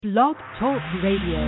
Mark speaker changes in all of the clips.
Speaker 1: Blog Talk Radio.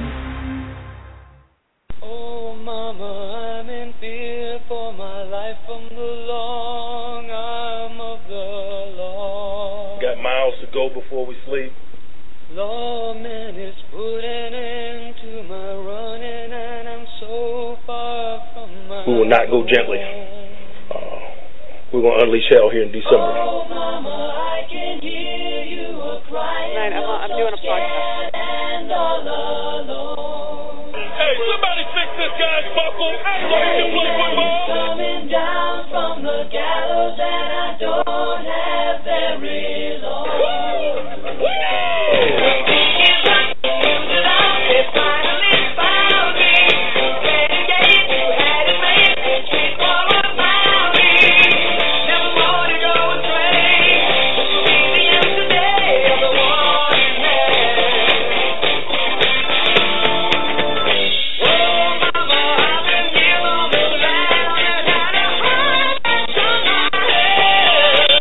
Speaker 2: Oh, Mama, I'm in fear for my life from the long arm of the law.
Speaker 3: Got miles to go before we sleep.
Speaker 2: Lawman is putting an end to my running, and I'm so far from my
Speaker 3: We will not go gently. We're going to unleash hell here in December.
Speaker 2: Oh, Mama, I can hear you crying.
Speaker 4: Tonight, I'm doing a podcast.
Speaker 2: And all alone.
Speaker 3: Hey, somebody fix this guy's buckle so he can play football.
Speaker 2: Coming down from the gallows, and I don't have very long. It finally found me. Renegade, you had it made. Street for a bounty. Never want to go astray. The end today of the warning man. Oh, Mama, I've been here on the land and had a heart on my head.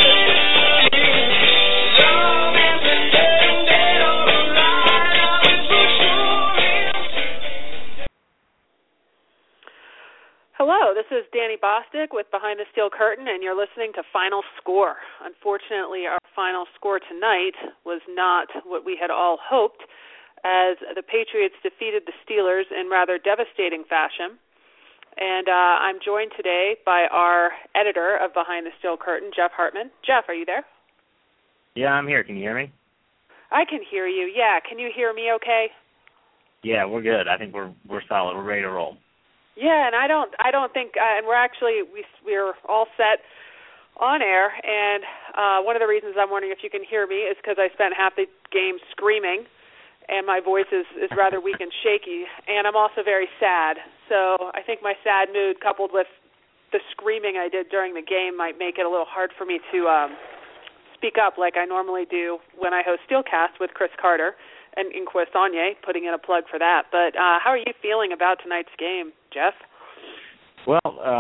Speaker 2: Long as the living dead or alive, I was for sure.
Speaker 4: Hello, this is Danny Bostic with Behind the Steel Curtain, and you're listening to Final Score. Unfortunately, our final score tonight was not what we had all hoped, as the Patriots defeated the Steelers in rather devastating fashion. And I'm joined today by our editor of Behind the Steel Curtain, Jeff Hartman. Jeff, are you there?
Speaker 5: Yeah, I'm here. Can you hear me?
Speaker 4: I can hear you. Yeah, can you hear me okay?
Speaker 5: Yeah, we're good. I think we're solid. We're ready to roll.
Speaker 4: Yeah, and I don't think, and we're all set on air. And one of the reasons I'm wondering if you can hear me is because I spent half the game screaming, and my voice is rather weak and shaky. And I'm also very sad. So I think my sad mood, coupled with the screaming I did during the game, might make it a little hard for me to speak up like I normally do when I host Steelcast with Chris Carter and Inquis Sonye, putting in a plug for that. But how are you feeling about tonight's game, Jeff?
Speaker 5: Well,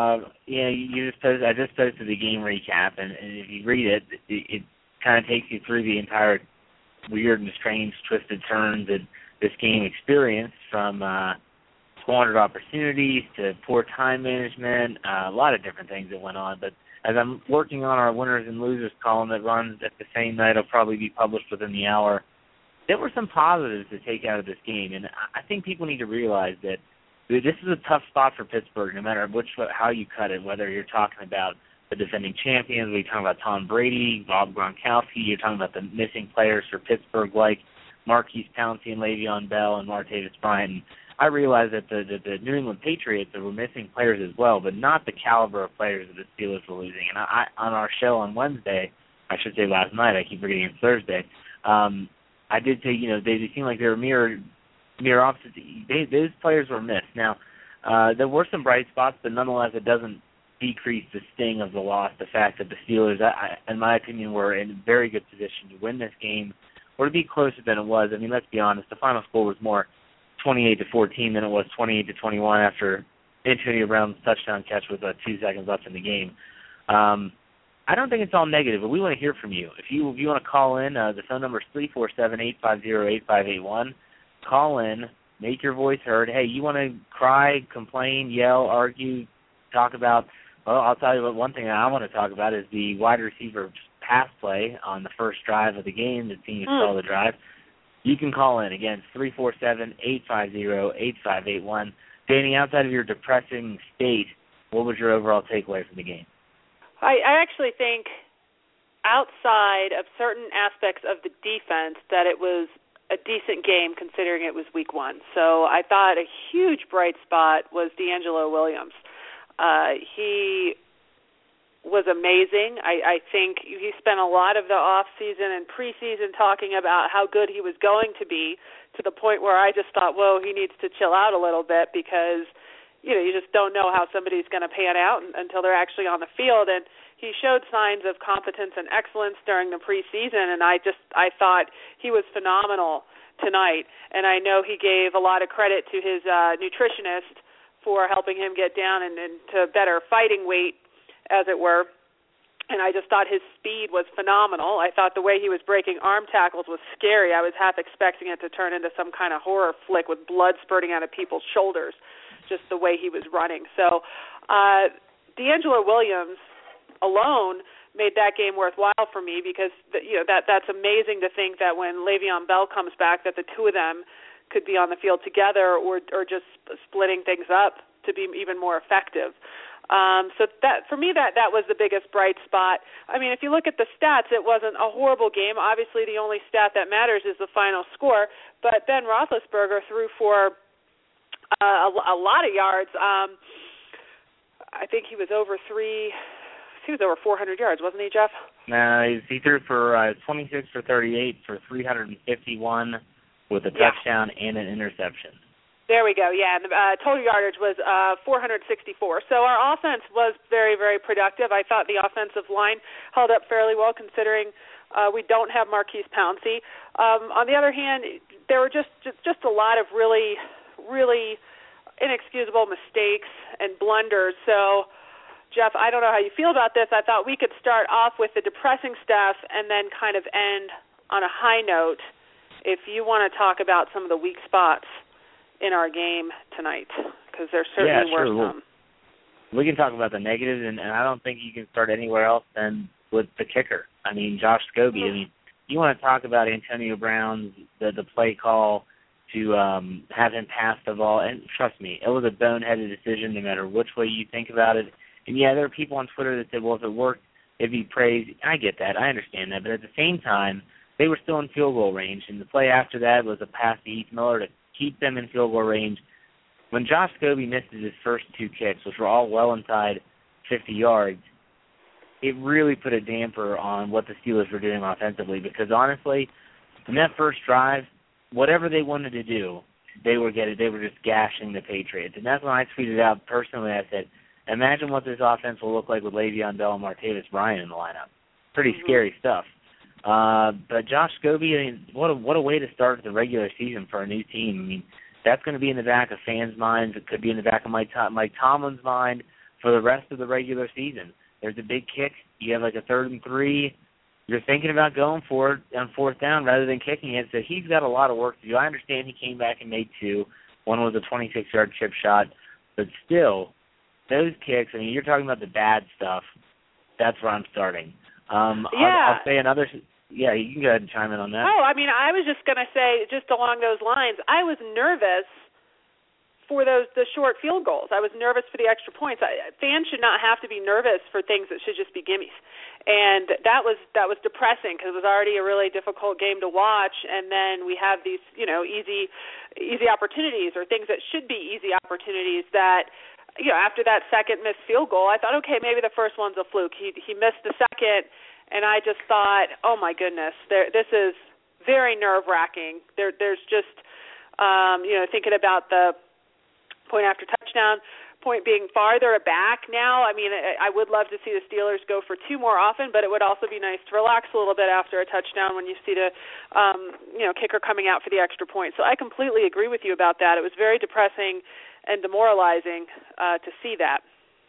Speaker 5: I just posted the game recap, and if you read it, it kind of takes you through the entire weird and strange twisted turns that this game experienced, from squandered opportunities to poor time management, a lot of different things that went on. But as I'm working on our winners and losers column that runs at the same night, it'll probably be published within the hour, there were some positives to take out of this game, and I think people need to realize that this is a tough spot for Pittsburgh, no matter how you cut it, whether you're talking about the defending champions, whether you're talking about Tom Brady, Bob Gronkowski, you're talking about the missing players for Pittsburgh like Marquise Pouncey and Le'Veon Bell and Martavis Bryant. And I realize that the New England Patriots were missing players as well, but not the caliber of players that the Steelers were losing. And I on our show on Wednesday, I should say last night, I keep forgetting it's Thursday, I did say, they seemed like they were mirror opposites. Those players were missed. Now, there were some bright spots, but nonetheless, it doesn't decrease the sting of the loss, the fact that the Steelers, in my opinion, were in a very good position to win this game or to be closer than it was. I mean, let's be honest, the final score was more 28-14 than it was 28-21 after Antonio Brown's touchdown catch with 2 seconds left in the game. I don't think it's all negative, but we want to hear from you. If you want to call in, the phone number is 347-850-8581. Call in, make your voice heard. Hey, you want to cry, complain, yell, argue, talk about, well, I'll tell you what, one thing I want to talk about is the wide receiver pass play on the first drive of the game, the team saw the drive. You can call in. Again, 347-850-8581. Danny, outside of your depressing state, what was your overall takeaway from the game?
Speaker 4: I actually think, outside of certain aspects of the defense, that it was a decent game considering it was week one. So I thought a huge bright spot was D'Angelo Williams. He was amazing. I think he spent a lot of the off-season and preseason talking about how good he was going to be, to the point where I just thought, whoa, he needs to chill out a little bit, because you just don't know how somebody's going to pan out until they're actually on the field. And he showed signs of competence and excellence during the preseason, and I thought he was phenomenal tonight. And I know he gave a lot of credit to his nutritionist for helping him get down and to better fighting weight, as it were. and I just thought his speed was phenomenal. I thought the way he was breaking arm tackles was scary. I was half expecting it to turn into some kind of horror flick with blood spurting out of people's shoulders, just the way he was running. So DeAngelo Williams alone made that game worthwhile for me, because that's amazing to think that when Le'Veon Bell comes back, that the two of them could be on the field together or just splitting things up to be even more effective. So that for me, that was the biggest bright spot. I mean, if you look at the stats, it wasn't a horrible game. Obviously, the only stat that matters is the final score. But Ben Roethlisberger threw for a lot of yards. I think he was over 400 yards, wasn't he, Jeff?
Speaker 5: No, he threw for 26 for 38 for 351 with a touchdown and an interception.
Speaker 4: There we go, yeah, and the total yardage was 464. So our offense was very, very productive. I thought the offensive line held up fairly well, considering we don't have Marquise Pouncey. On the other hand, there were just a lot of really, really inexcusable mistakes and blunders. So, Jeff, I don't know how you feel about this. I thought we could start off with the depressing stuff and then kind of end on a high note if you want to talk about some of the weak spots in our game tonight, because there certainly were some.
Speaker 5: We can talk about the negatives, and I don't think you can start anywhere else than with the kicker. I mean, Josh Scobie. I mean, you want to talk about Antonio Brown's the play call to have him pass the ball, and trust me, it was a boneheaded decision no matter which way you think about it. And yeah, there are people on Twitter that said, well, if it worked, it'd be praised. I get that. I understand that. But at the same time, they were still in field goal range, and the play after that was a pass to Heath Miller to keep them in field goal range. When Josh Scobie misses his first two kicks, which were all well inside 50 yards, it really put a damper on what the Steelers were doing offensively, because honestly, in that first drive, whatever they wanted to do, they were just gashing the Patriots. And that's when I tweeted out personally, I said, imagine what this offense will look like with Le'Veon Bell and Martavis Bryant in the lineup. Pretty scary stuff. But Josh Scobie, I mean, what a way to start the regular season for a new team. I mean, that's going to be in the back of fans' minds. It could be in the back of Mike Tomlin's mind for the rest of the regular season. There's a big kick. You have like a 3rd and 3. You're thinking about going for it on 4th down rather than kicking it. So he's got a lot of work to do. I understand he came back and made 2. One was a 26-yard chip shot. But still, those kicks, I mean, you're talking about the bad stuff. That's where I'm starting. I'll say another. Yeah, you can go ahead and chime in on that.
Speaker 4: Oh, I mean, I was just going to say, just along those lines, I was nervous for the short field goals. I was nervous for the extra points. Fans should not have to be nervous for things that should just be gimmies. And that was depressing, because it was already a really difficult game to watch, and then we have these, easy opportunities, or things that should be easy opportunities that, after that second missed field goal, I thought, okay, maybe the first one's a fluke. He missed the second, and I just thought, oh my goodness, this is very nerve-wracking. There's just, thinking about the point after touchdown, point being farther back now. I mean, I would love to see the Steelers go for 2 more often, but it would also be nice to relax a little bit after a touchdown when you see the, kicker coming out for the extra point. So I completely agree with you about that. It was very depressing and demoralizing to see that.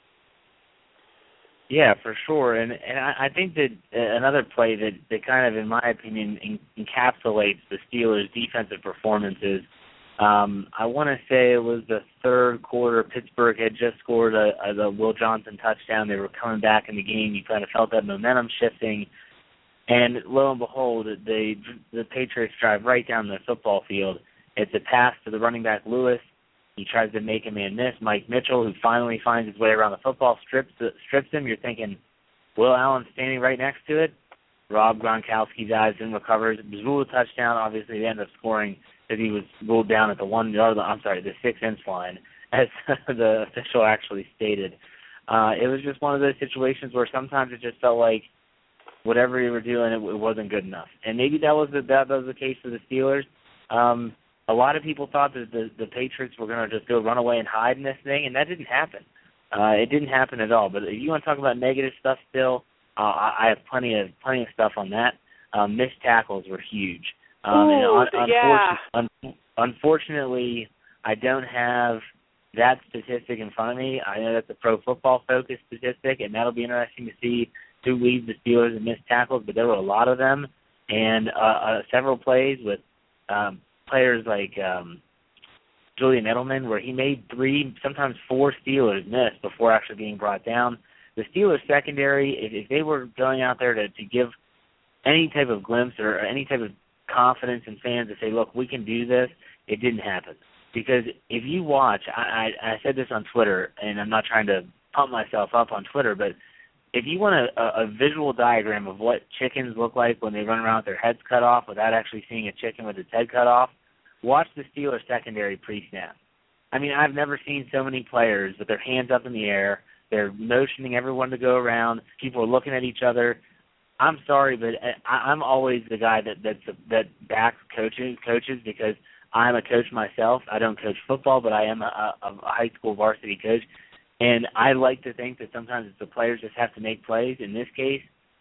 Speaker 4: Yeah,
Speaker 5: for sure. And I think that another play that kind of, in my opinion, encapsulates the Steelers' defensive performances, I want to say it was the 3rd quarter. Pittsburgh had just scored the Will Johnson touchdown. They were coming back in the game. You kind of felt that momentum shifting. And lo and behold, the Patriots drive right down the football field. It's a pass to the running back Lewis. He tries to make a man miss. Mike Mitchell, who finally finds his way around the football, strips him. You're thinking, Will Allen standing right next to it. Rob Gronkowski dives and recovers. It was ruled a touchdown. Obviously, they end up scoring because he was ruled down at the 6-inch line, as the official actually stated. It was just one of those situations where sometimes it just felt like whatever you were doing, it wasn't good enough. And maybe that was the case for the Steelers. A lot of people thought that the Patriots were going to just go run away and hide in this thing, and that didn't happen. It didn't happen at all. But if you want to talk about negative stuff still, I have plenty of stuff on that. Missed tackles were huge. Unfortunately, I don't have that statistic in front of me. I know that's a Pro Football Focus statistic, and that'll be interesting to see who lead the Steelers in missed tackles, but there were a lot of them, and several plays with players like Julian Edelman where he made 3, sometimes 4 Steelers miss before actually being brought down. The Steelers secondary, if they were going out there to give any type of glimpse or any type of confidence in fans to say, look, we can do this, it didn't happen. Because if you watch, I said this on Twitter, and I'm not trying to pump myself up on Twitter, but if you want a visual diagram of what chickens look like when they run around with their heads cut off without actually seeing a chicken with its head cut off, watch the Steelers secondary pre-snap. I mean, I've never seen so many players with their hands up in the air. They're motioning everyone to go around. People are looking at each other. I'm sorry, but I'm always the guy that backs coaches because I'm a coach myself. I don't coach football, but I am a high school varsity coach. And I like to think that sometimes the players just have to make plays. In this case,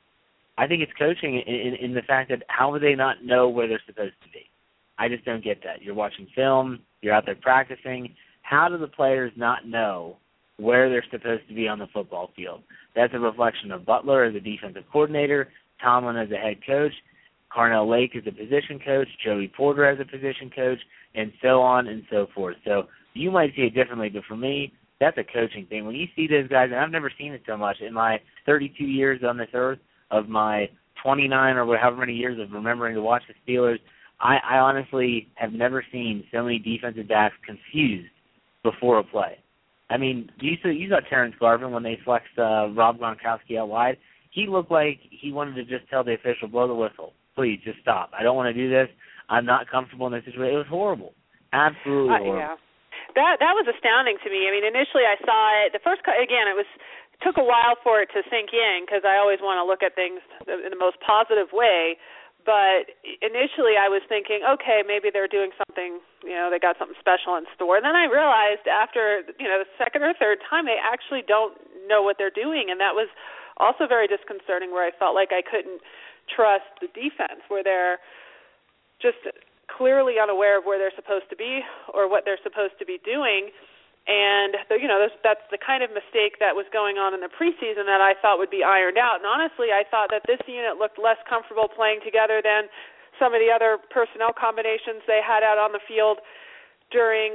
Speaker 5: I think it's coaching in the fact that how would they not know where they're supposed to be? I just don't get that. You're watching film. You're out there practicing. How do the players not know where they're supposed to be on the football field? That's a reflection of Butler as a defensive coordinator, Tomlin as a head coach, Carnell Lake as a position coach, Joey Porter as a position coach, and so on and so forth. So you might see it differently, but for me, that's a coaching thing. When you see those guys, and I've never seen it so much in my 32 years on this earth, of my 29 or however many years of remembering to watch the Steelers, I honestly have never seen so many defensive backs confused before a play. I mean, you saw Terrence Garvin when they flexed Rob Gronkowski out wide. He looked like he wanted to just tell the official, blow the whistle. Please, just stop. I don't want to do this. I'm not comfortable in this situation. It was horrible. Absolutely horrible.
Speaker 4: Yeah. That was astounding to me. I mean, initially I saw it. The first, again, took a while for it to sink in because I always want to look at things in the most positive way. But initially I was thinking, okay, maybe they're doing something, they got something special in store. And then I realized after, the second or third time, they actually don't know what they're doing. And that was also very disconcerting, where I felt like I couldn't trust the defense, where they're just clearly unaware of where they're supposed to be or what they're supposed to be doing. And, that's the kind of mistake that was going on in the preseason that I thought would be ironed out. And honestly, I thought that this unit looked less comfortable playing together than some of the other personnel combinations they had out on the field during,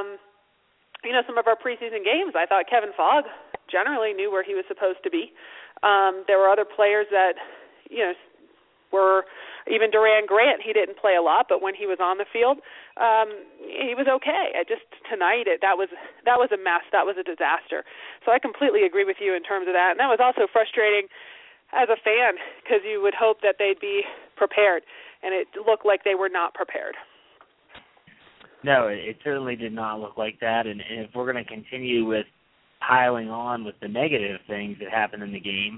Speaker 4: some of our preseason games. I thought Kevin Fogg generally knew where he was supposed to be. There were other players that, were even Duran Grant. He didn't play a lot, but when he was on the field, he was okay. Tonight that was a mess. That was a disaster. So I completely agree with you in terms of that. And that was also frustrating as a fan because you would hope that they'd be prepared, and it looked like they were not prepared.
Speaker 5: No, it certainly did not look like that. And if we're going to continue with piling on with the negative things that happened in the game,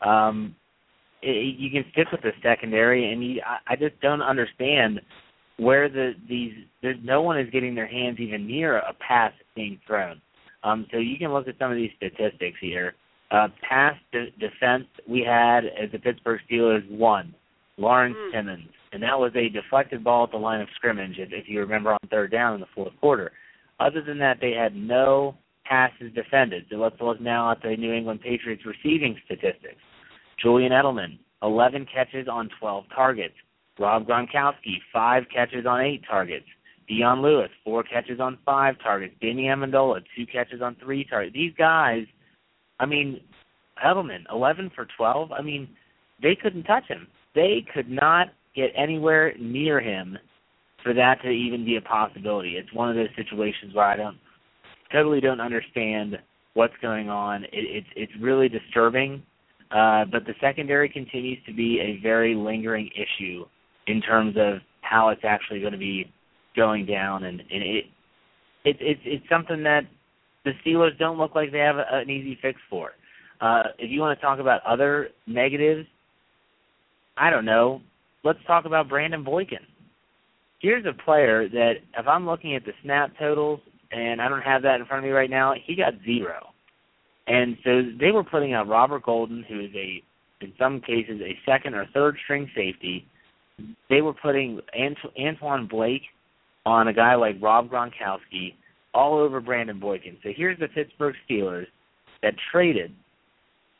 Speaker 5: you can stick with the secondary, and I just don't understand where no one is getting their hands even near a pass being thrown. So you can look at some of these statistics here. Pass defense we had as the Pittsburgh Steelers won, Lawrence Timmons, and that was a deflected ball at the line of scrimmage, if you remember, on third down in the fourth quarter. Other than that, they had no passes defended. So let's look now at the New England Patriots receiving statistics. Julian Edelman, 11 catches on 12 targets. Rob Gronkowski, 5 catches on 8 targets. Dion Lewis, 4 catches on 5 targets. Danny Amendola, 2 catches on 3 targets. These guys, Edelman, 11 for 12. They couldn't touch him. They could not get anywhere near him for that to even be a possibility. It's one of those situations where I totally don't understand what's going on. It's really disturbing. But the secondary continues to be a very lingering issue in terms of how it's actually going to be going down, and it's something that the Steelers don't look like they have an easy fix for. If you want to talk about other negatives, I don't know. Let's talk about Brandon Boykin. Here's a player that, if I'm looking at the snap totals, and I don't have that in front of me right now, he got 0. And so they were putting out Robert Golden, who is in some cases, a second or third string safety. They were putting Antoine Blake on a guy like Rob Gronkowski all over Brandon Boykin. So here's the Pittsburgh Steelers that traded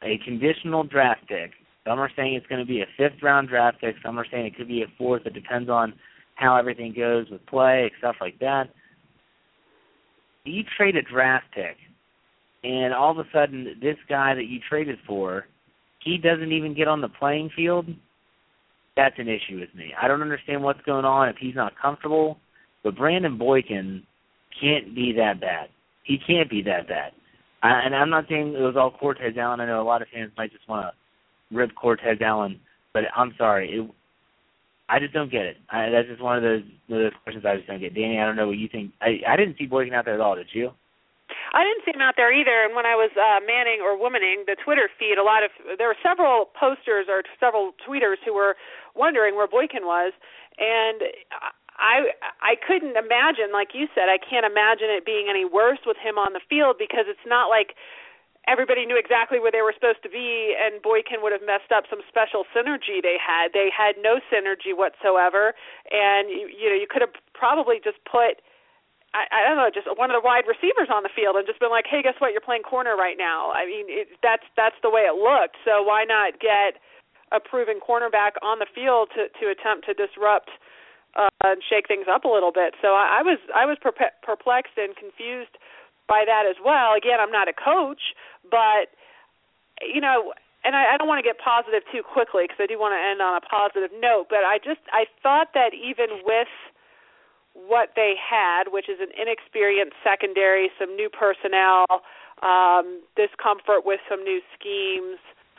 Speaker 5: a conditional draft pick. Some are saying it's going to be a 5th-round draft pick. Some are saying it could be a 4th. It depends on how everything goes with play, stuff like that. You trade a draft pick, and all of a sudden this guy that you traded for, he doesn't even get on the playing field. That's an issue with me. I don't understand what's going on if he's not comfortable, but Brandon Boykin can't be that bad. He can't be that bad. And I'm not saying it was all Cortez Allen. I know a lot of fans might just want to rip Cortez Allen, but I'm sorry. I just don't get it. That's just one of those questions I just don't get. Danny, I don't know what you think. I didn't see Boykin out there at all, did you?
Speaker 4: I didn't see him out there either, and when I was manning or womaning the Twitter feed, there were several posters or several tweeters who were wondering where Boykin was, and I couldn't imagine, like you said, I can't imagine it being any worse with him on the field, because it's not like everybody knew exactly where they were supposed to be, and Boykin would have messed up some special synergy they had. They had no synergy whatsoever, and you could have probably just put, I don't know, just one of the wide receivers on the field and just been like, hey, guess what? You're playing corner right now. I mean, that's the way it looked. So why not get a proven cornerback on the field to attempt to disrupt and shake things up a little bit? So I was perplexed and confused by that as well. Again, I'm not a coach, but and I don't want to get positive too quickly because I do want to end on a positive note. But I thought that even with what they had, which is an inexperienced secondary, some new personnel, discomfort with some new schemes,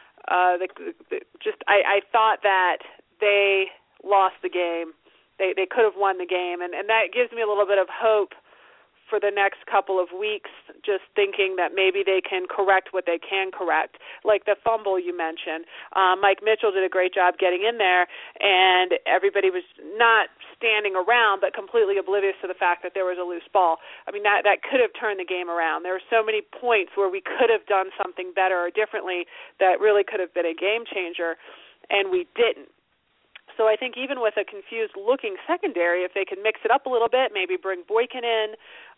Speaker 4: I thought that they lost the game. They could have won the game, and that gives me a little bit of hope for the next couple of weeks, just thinking that maybe they can correct what they can correct, like the fumble you mentioned. Mike Mitchell did a great job getting in there, and everybody was not standing around but completely oblivious to the fact that there was a loose ball. I mean, that could have turned the game around. There were so many points where we could have done something better or differently that really could have been a game changer, and we didn't. So I think even with a confused-looking secondary, if they can mix it up a little bit, maybe bring Boykin in,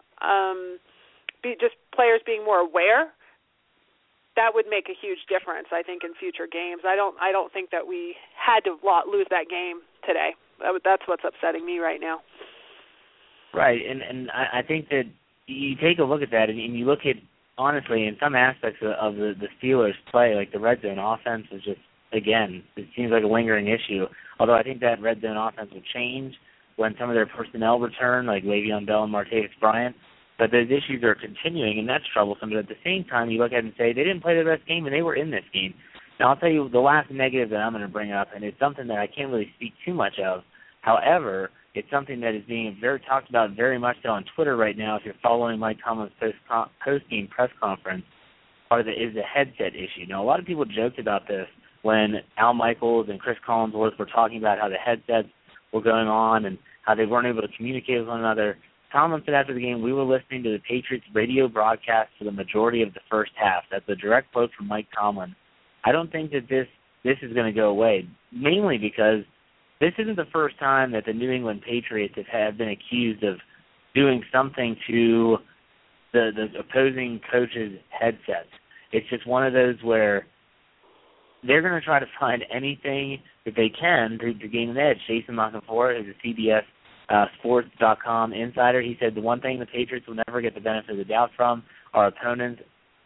Speaker 4: just players being more aware, that would make a huge difference, I think, in future games. I don't think that we had to lose that game today. That's what's upsetting me right now.
Speaker 5: Right, and I think that you take a look at that, and you look at, honestly, in some aspects of the Steelers' play, like the red zone offense is just, again, it seems like a lingering issue, although I think that red zone offense will change when some of their personnel return, like Le'Veon Bell and Martavis Bryant. But those issues are continuing, and that's troublesome. But at the same time, you look at it and say, they didn't play their best game, and they were in this game. Now, I'll tell you the last negative that I'm going to bring up, and it's something that I can't really speak too much of. However, it's something that is being talked about very much so on Twitter right now, if you're following Mike Tomlin's post-game press conference, is the headset issue. Now, a lot of people joked about this when Al Michaels and Chris Collinsworth were talking about how the headsets were going on and how they weren't able to communicate with one another. Tomlin said after the game, we were listening to the Patriots radio broadcast for the majority of the first half. That's a direct quote from Mike Tomlin. I don't think that this is going to go away, mainly because this isn't the first time that the New England Patriots have been accused of doing something to the opposing coaches' headsets. It's just one of those where they're going to try to find anything that they can to gain an edge. Jason LaCanfora is a CBS Sports.com insider. He said the one thing the Patriots will never get the benefit of the doubt from are opponents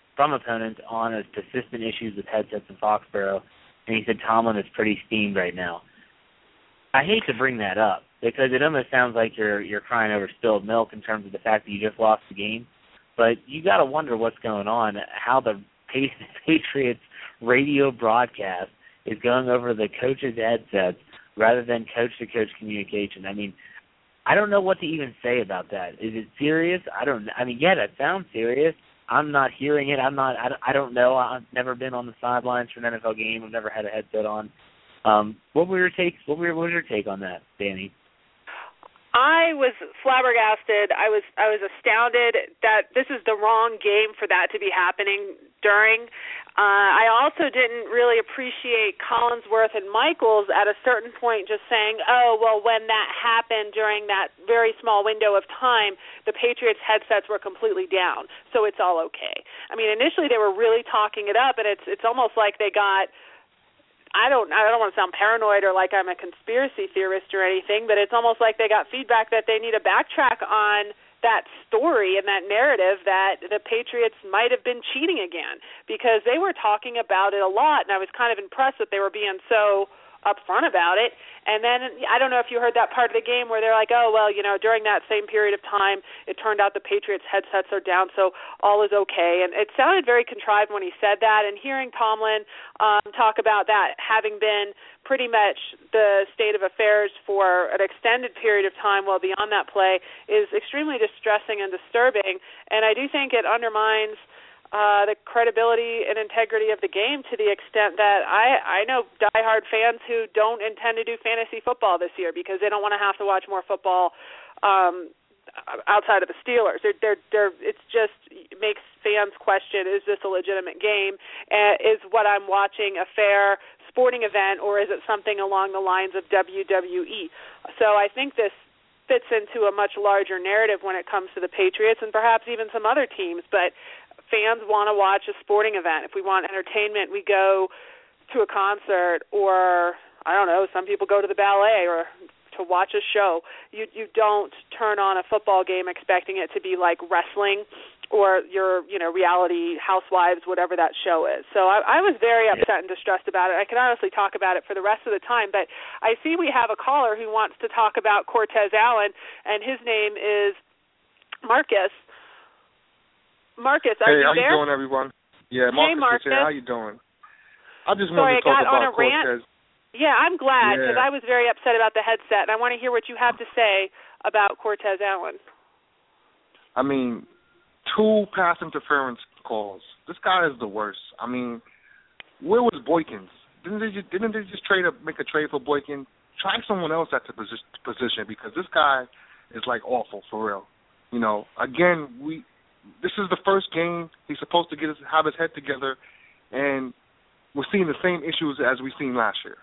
Speaker 5: on persistent issues with headsets in Foxborough. And he said Tomlin is pretty steamed right now. I hate to bring that up because it almost sounds like you're crying over spilled milk in terms of the fact that you just lost the game. But you got to wonder what's going on, how the Patriots radio broadcast is going over the coach's headsets rather than coach-to-coach communication. I mean, I don't know what to even say about that. Is it serious? Yeah, that sounds serious. I'm not hearing it. I don't know. I've never been on the sidelines for an NFL game. I've never had a headset on. What was your take on that, Danny?
Speaker 4: I was flabbergasted. I was astounded that this is the wrong game for that to be happening during. I also didn't really appreciate Collinsworth and Michaels at a certain point just saying, oh, well, when that happened during that very small window of time, the Patriots' headsets were completely down, so it's all okay. I mean, initially they were really talking it up, and it's almost like they got, I don't want to sound paranoid or like I'm a conspiracy theorist or anything, but it's almost like they got feedback that they need to backtrack on that story and that narrative that the Patriots might have been cheating again, because they were talking about it a lot, and I was kind of impressed that they were being so upfront about it. And then I don't know if you heard that part of the game where they're like, oh, well, during that same period of time, it turned out the Patriots' headsets are down, so all is okay. And it sounded very contrived when he said that, and hearing Tomlin talk about that having been pretty much the state of affairs for an extended period of time well beyond that play is extremely distressing and disturbing, and I do think it undermines the credibility and integrity of the game to the extent that I know diehard fans who don't intend to do fantasy football this year because they don't want to have to watch more football outside of the Steelers. It's just makes fans question, is this a legitimate game? Is what I'm watching a fair sporting event, or is it something along the lines of WWE? So I think this fits into a much larger narrative when it comes to the Patriots and perhaps even some other teams, but fans want to watch a sporting event. If we want entertainment, we go to a concert, or, I don't know, some people go to the ballet or to watch a show. You don't turn on a football game expecting it to be like wrestling or your reality housewives, whatever that show is. So I was very upset and distressed about it. I can honestly talk about it for the rest of the time, but I see we have a caller who wants to talk about Cortez Allen, and his name is Marcus. Marcus, are you there?
Speaker 6: Hey, how you doing, everyone? Yeah, Marcus.
Speaker 4: Hey, Marcus.
Speaker 6: How you doing? I just wanted to talk about Cortez.
Speaker 4: Yeah, I'm glad, because I was very upset about the headset, and I want to hear what you have to say about Cortez Allen.
Speaker 6: I mean, 2 pass interference calls. This guy is the worst. I mean, where was Boykins? Didn't they just make a trade for Boykin? Try someone else at the position, because this guy is like awful for real. Again, this is the first game he's supposed to have his head together, and we're seeing the same issues as we seen last year.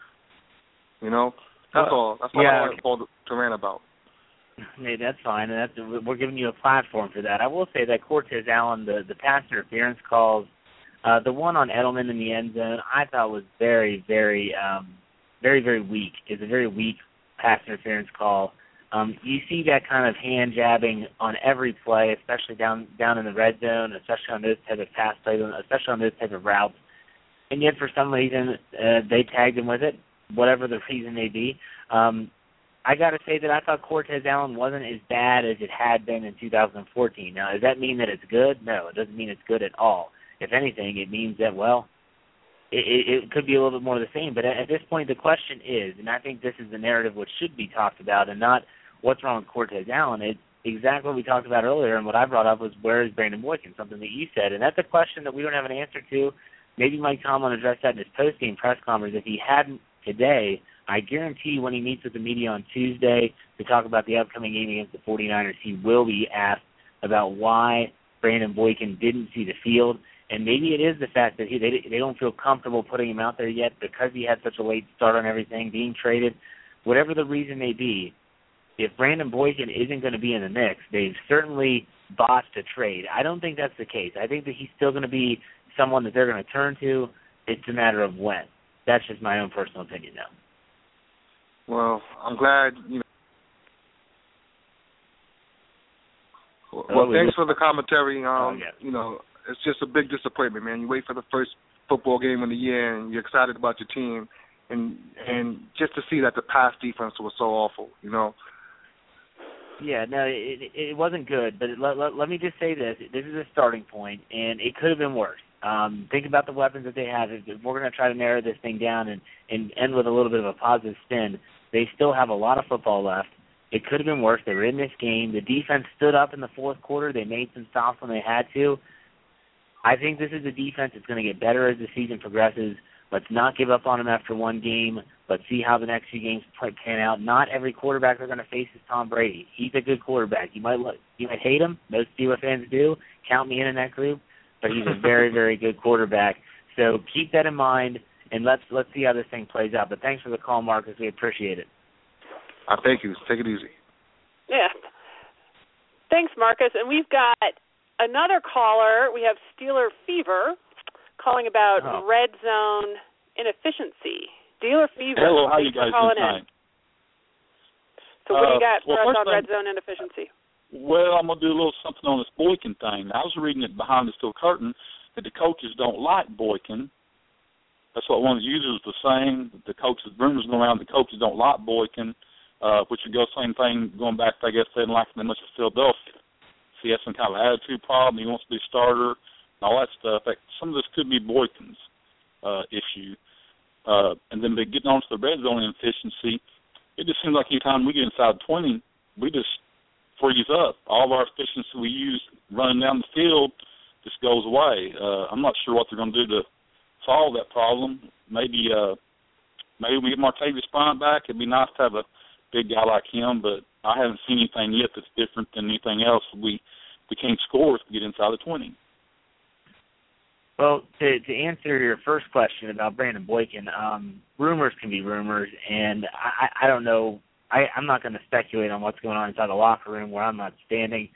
Speaker 6: That's all. That's all I want to rant about.
Speaker 5: Hey, that's fine. We're giving you a platform for that. I will say that Cortez Allen, the pass interference calls, the one on Edelman in the end zone, I thought was very, very, very, very weak. It's a very weak pass interference call. You see that kind of hand jabbing on every play, especially down in the red zone, especially on those type of pass plays, especially on those type of routes. And yet, for some reason, they tagged him with it, whatever the reason may be. I got to say that I thought Cortez Allen wasn't as bad as it had been in 2014. Now, does that mean that it's good? No, it doesn't mean it's good at all. If anything, it means that, well, it could be a little bit more of the same. But at this point, the question is, and I think this is the narrative which should be talked about, and not what's wrong with Cortez Allen. It's exactly what we talked about earlier, and what I brought up was, where is Brandon Boykin, something that you said. And that's a question that we don't have an answer to. Maybe Mike Tomlin addressed that in his post-game press conference. If he hadn't today, I guarantee when he meets with the media on Tuesday to talk about the upcoming game against the 49ers, he will be asked about why Brandon Boykin didn't see the field. And maybe it is the fact that they don't feel comfortable putting him out there yet because he had such a late start on everything, being traded. Whatever the reason may be, if Brandon Boykin isn't going to be in the mix, they've certainly botched a trade. I don't think that's the case. I think that he's still going to be someone that they're going to turn to. It's a matter of when. That's just my own personal opinion, though.
Speaker 6: Well, I'm glad, Well, thanks for the commentary. It's just a big disappointment, man. You wait for the first football game of the year, and you're excited about your team, and just to see that the pass defense was so awful,
Speaker 5: Yeah, no, it wasn't good, but let me just say this. This is a starting point, and it could have been worse. Think about the weapons that they have. If we're going to try to narrow this thing down and end with a little bit of a positive spin, they still have a lot of football left. It could have been worse. They were in this game. The defense stood up in the fourth quarter. They made some stops when they had to. I think this is a defense that's going to get better as the season progresses. Let's not give up on him after one game. Let's see how the next few games pan out. Not every quarterback they're going to face is Tom Brady. He's a good quarterback. You might hate him. Most Steelers fans do. Count me in that group. But he's a very, very good quarterback. So keep that in mind, and let's see how this thing plays out. But thanks for the call, Marcus. We appreciate it.
Speaker 6: Thank you. Take it easy.
Speaker 4: Yeah. Thanks, Marcus. And we've got another caller. We have Steeler Fever calling about red zone inefficiency. Steeler Fever.
Speaker 7: Hello, how you guys doing tonight?
Speaker 4: So what do you got for us on red zone inefficiency?
Speaker 7: Well, I'm going to do a little something on this Boykin thing. I was reading it behind the steel curtain that the coaches don't like Boykin. That's what one of the users was saying. The coaches, rumors going around, the coaches don't like Boykin, which would go same thing going back to, I guess, they didn't like him that much of Philadelphia. So he has some kind of attitude problem. He wants to be a starter and all that stuff. Some of this could be Boykin's issue. And then getting on to the red zone inefficiency, it just seems like any time we get inside 20, we just freeze up. All of our efficiency we use running down the field just goes away. I'm not sure what they're going to do to solve that problem. Maybe we get Martavis Bryant back. It'd be nice to have a big guy like him, but I haven't seen anything yet that's different than anything else. We can't score if we get inside the 20.
Speaker 5: Well, to answer your first question about Brandon Boykin, rumors can be rumors, and I don't know. I'm not going to speculate on what's going on inside the locker room where I'm not standing.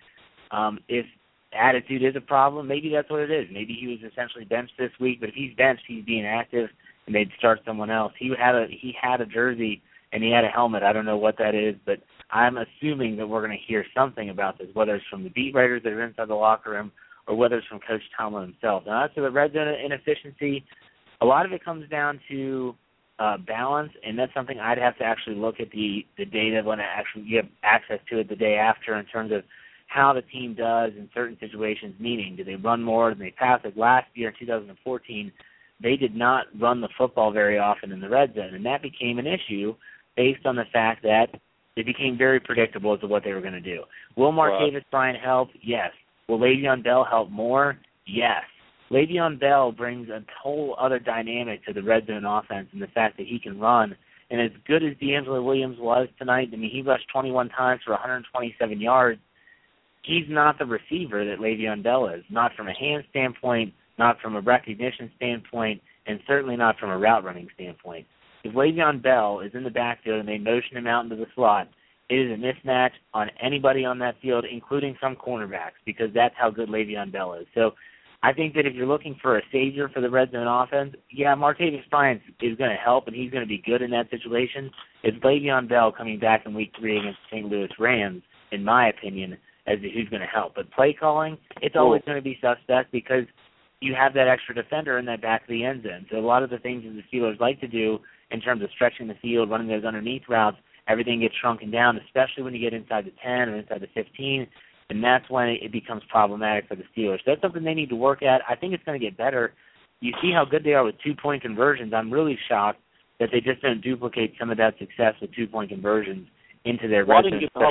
Speaker 5: If attitude is a problem, maybe that's what it is. Maybe he was essentially benched this week, but if he's benched, he's being active, and they'd start someone else. He had a jersey, and he had a helmet. I don't know what that is, but I'm assuming that we're going to hear something about this, whether it's from the beat writers that are inside the locker room or whether it's from Coach Tomlin himself. Now, as to the red zone inefficiency, a lot of it comes down to balance, and that's something I'd have to actually look at the data when I actually get access to it the day after in terms of how the team does in certain situations, meaning do they run more than they pass? Like last year in 2014, they did not run the football very often in the red zone, and that became an issue based on the fact that it became very predictable as to what they were going to do. Will Martavis Bryant help? Yes. Will Le'Veon Bell help more? Yes. Le'Veon Bell brings a whole other dynamic to the red zone offense in the fact that he can run. And as good as DeAngelo Williams was tonight, I mean, he rushed 21 times for 127 yards. He's not the receiver that Le'Veon Bell is, not from a hand standpoint, not from a recognition standpoint, and certainly not from a route running standpoint. If Le'Veon Bell is in the backfield and they motion him out into the slot, it is a mismatch on anybody on that field, including some cornerbacks, because that's how good Le'Veon Bell is. So I think that if you're looking for a savior for the red zone offense, yeah, Martavis Bryant is going to help, and he's going to be good in that situation. It's Le'Veon Bell coming back in Week 3 against the St. Louis Rams, in my opinion, as to who's going to help. But play calling, it's always going to be suspect because you have that extra defender in that back of the end zone. So a lot of the things that the Steelers like to do in terms of stretching the field, running those underneath routes, everything gets shrunken down, especially when you get inside the 10 or inside the 15, and that's when it becomes problematic for the Steelers. So that's something they need to work at. I think it's going to get better. You see how good they are with two-point conversions. I'm really shocked that they just don't duplicate some of that success with two-point conversions into their red zone.
Speaker 7: Why didn't get the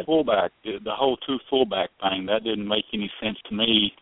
Speaker 7: whole two fullback thing? That didn't make any sense to me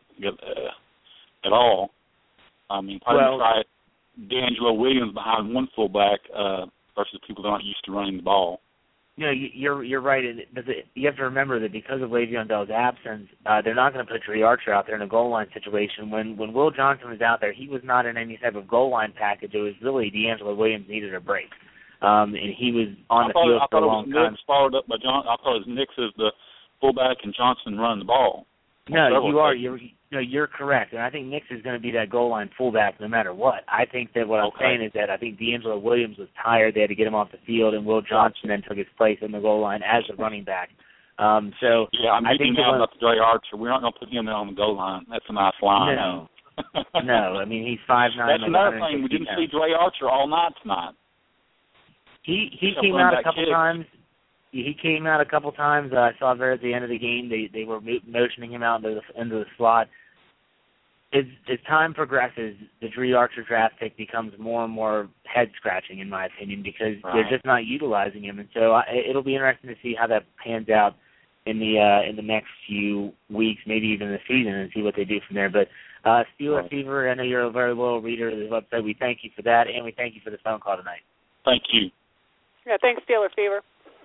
Speaker 7: at all. I mean, probably try DeAngelo Williams behind one fullback versus people that aren't used to running the ball.
Speaker 5: No, you're right. You have to remember that because of Le'Veon Bell's absence, they're not going to put Dre Archer out there in a goal line situation. When Will Johnson was out there, he was not in any type of goal line package. It was really DeAngelo Williams needed a break, and he was on the field for a long time.
Speaker 7: I thought it was Nix followed up by John. I thought it was Nix as the fullback and Johnson running the ball.
Speaker 5: No, you are. You're correct, and I think Nix is going to be that goal line fullback no matter what. I think that what I'm saying is that I think DeAngelo Williams was tired. They had to get him off the field, and Will Johnson then took his place in the goal line as a running back.
Speaker 7: Yeah, I'm thinking now about the Dre Archer. We're not going to put him there on the goal line. That's a nice line.
Speaker 5: No, I mean he's 5'9".
Speaker 7: That's another thing. We didn't see Dre Archer all night tonight.
Speaker 5: He came out a couple times. He came out a couple times. I saw there at the end of the game they were motioning him out into the slot. As time progresses, the Dre Archer draft pick becomes more and more head-scratching, in my opinion, because they're just not utilizing him. And so it'll be interesting to see how that pans out in the next few weeks, maybe even the season, and see what they do from there. But Steeler Fever, I know you're a very loyal reader of the website. We thank you for that, and we thank you for the phone call tonight.
Speaker 7: Thank you.
Speaker 4: Yeah, thanks, Steeler Fever.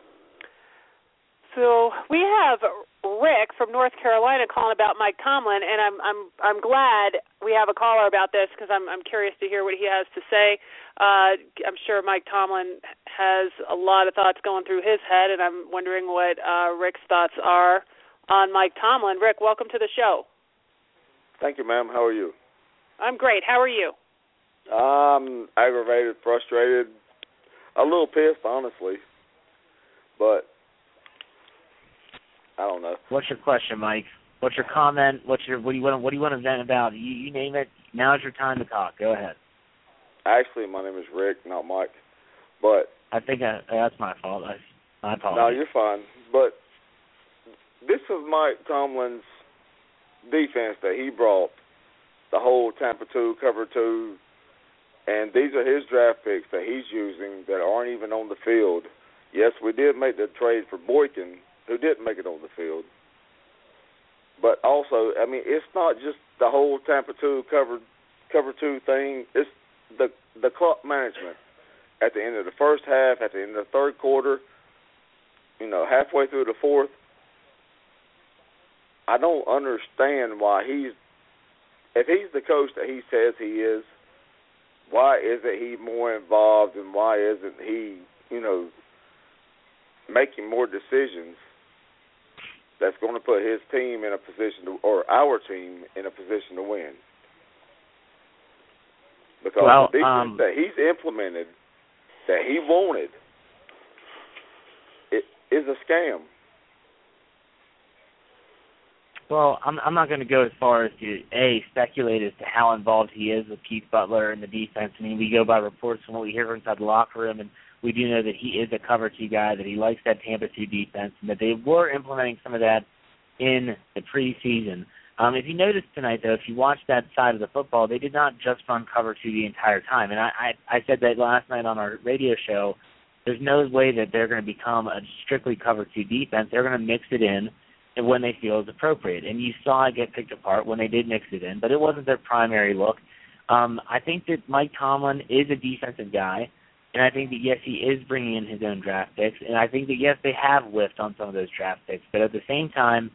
Speaker 4: So we have Rick from North Carolina calling about Mike Tomlin, and I'm glad we have a caller about this because I'm curious to hear what he has to say. I'm sure Mike Tomlin has a lot of thoughts going through his head, and I'm wondering what Rick's thoughts are on Mike Tomlin. Rick, welcome to the show.
Speaker 8: Thank you, ma'am. How are you?
Speaker 4: I'm great. How are you?
Speaker 8: I'm aggravated, frustrated, a little pissed, honestly, but I don't know.
Speaker 5: What's your question, Mike? What's your comment? What do you want to vent about? You name it. Now's your time to talk. Go ahead.
Speaker 8: Actually, my name is Rick, not Mike. But
Speaker 5: I think that's my fault. I apologize.
Speaker 8: No, you're fine. But this is Mike Tomlin's defense that he brought, the whole Tampa 2, cover 2, and these are his draft picks that he's using that aren't even on the field. Yes, we did make the trade for Boykin, who didn't make it on the field. But also, I mean, it's not just the whole Tampa 2 cover 2 thing. It's the clock management at the end of the first half, at the end of the third quarter, halfway through the fourth. I don't understand why if he's the coach that he says he is, why isn't he more involved and why isn't he, making more decisions that's going to put his team in a position or our team in a position to win? Because the defense that he's implemented, that he wanted, it is a scam.
Speaker 5: Well, I'm not going to go as far as to, speculate as to how involved he is with Keith Butler and the defense. I mean, we go by reports from what we hear inside the locker room, and we do know that he is a cover 2 guy, that he likes that Tampa 2 defense, and that they were implementing some of that in the preseason. If you noticed tonight, though, if you watched that side of the football, they did not just run cover 2 the entire time. And I said that last night on our radio show. There's no way that they're going to become a strictly cover 2 defense. They're going to mix it in and when they feel is appropriate. And you saw it get picked apart when they did mix it in, but it wasn't their primary look. I think that Mike Tomlin is a defensive guy, and I think that, yes, he is bringing in his own draft picks, and I think that, yes, they have whiffed on some of those draft picks, but at the same time,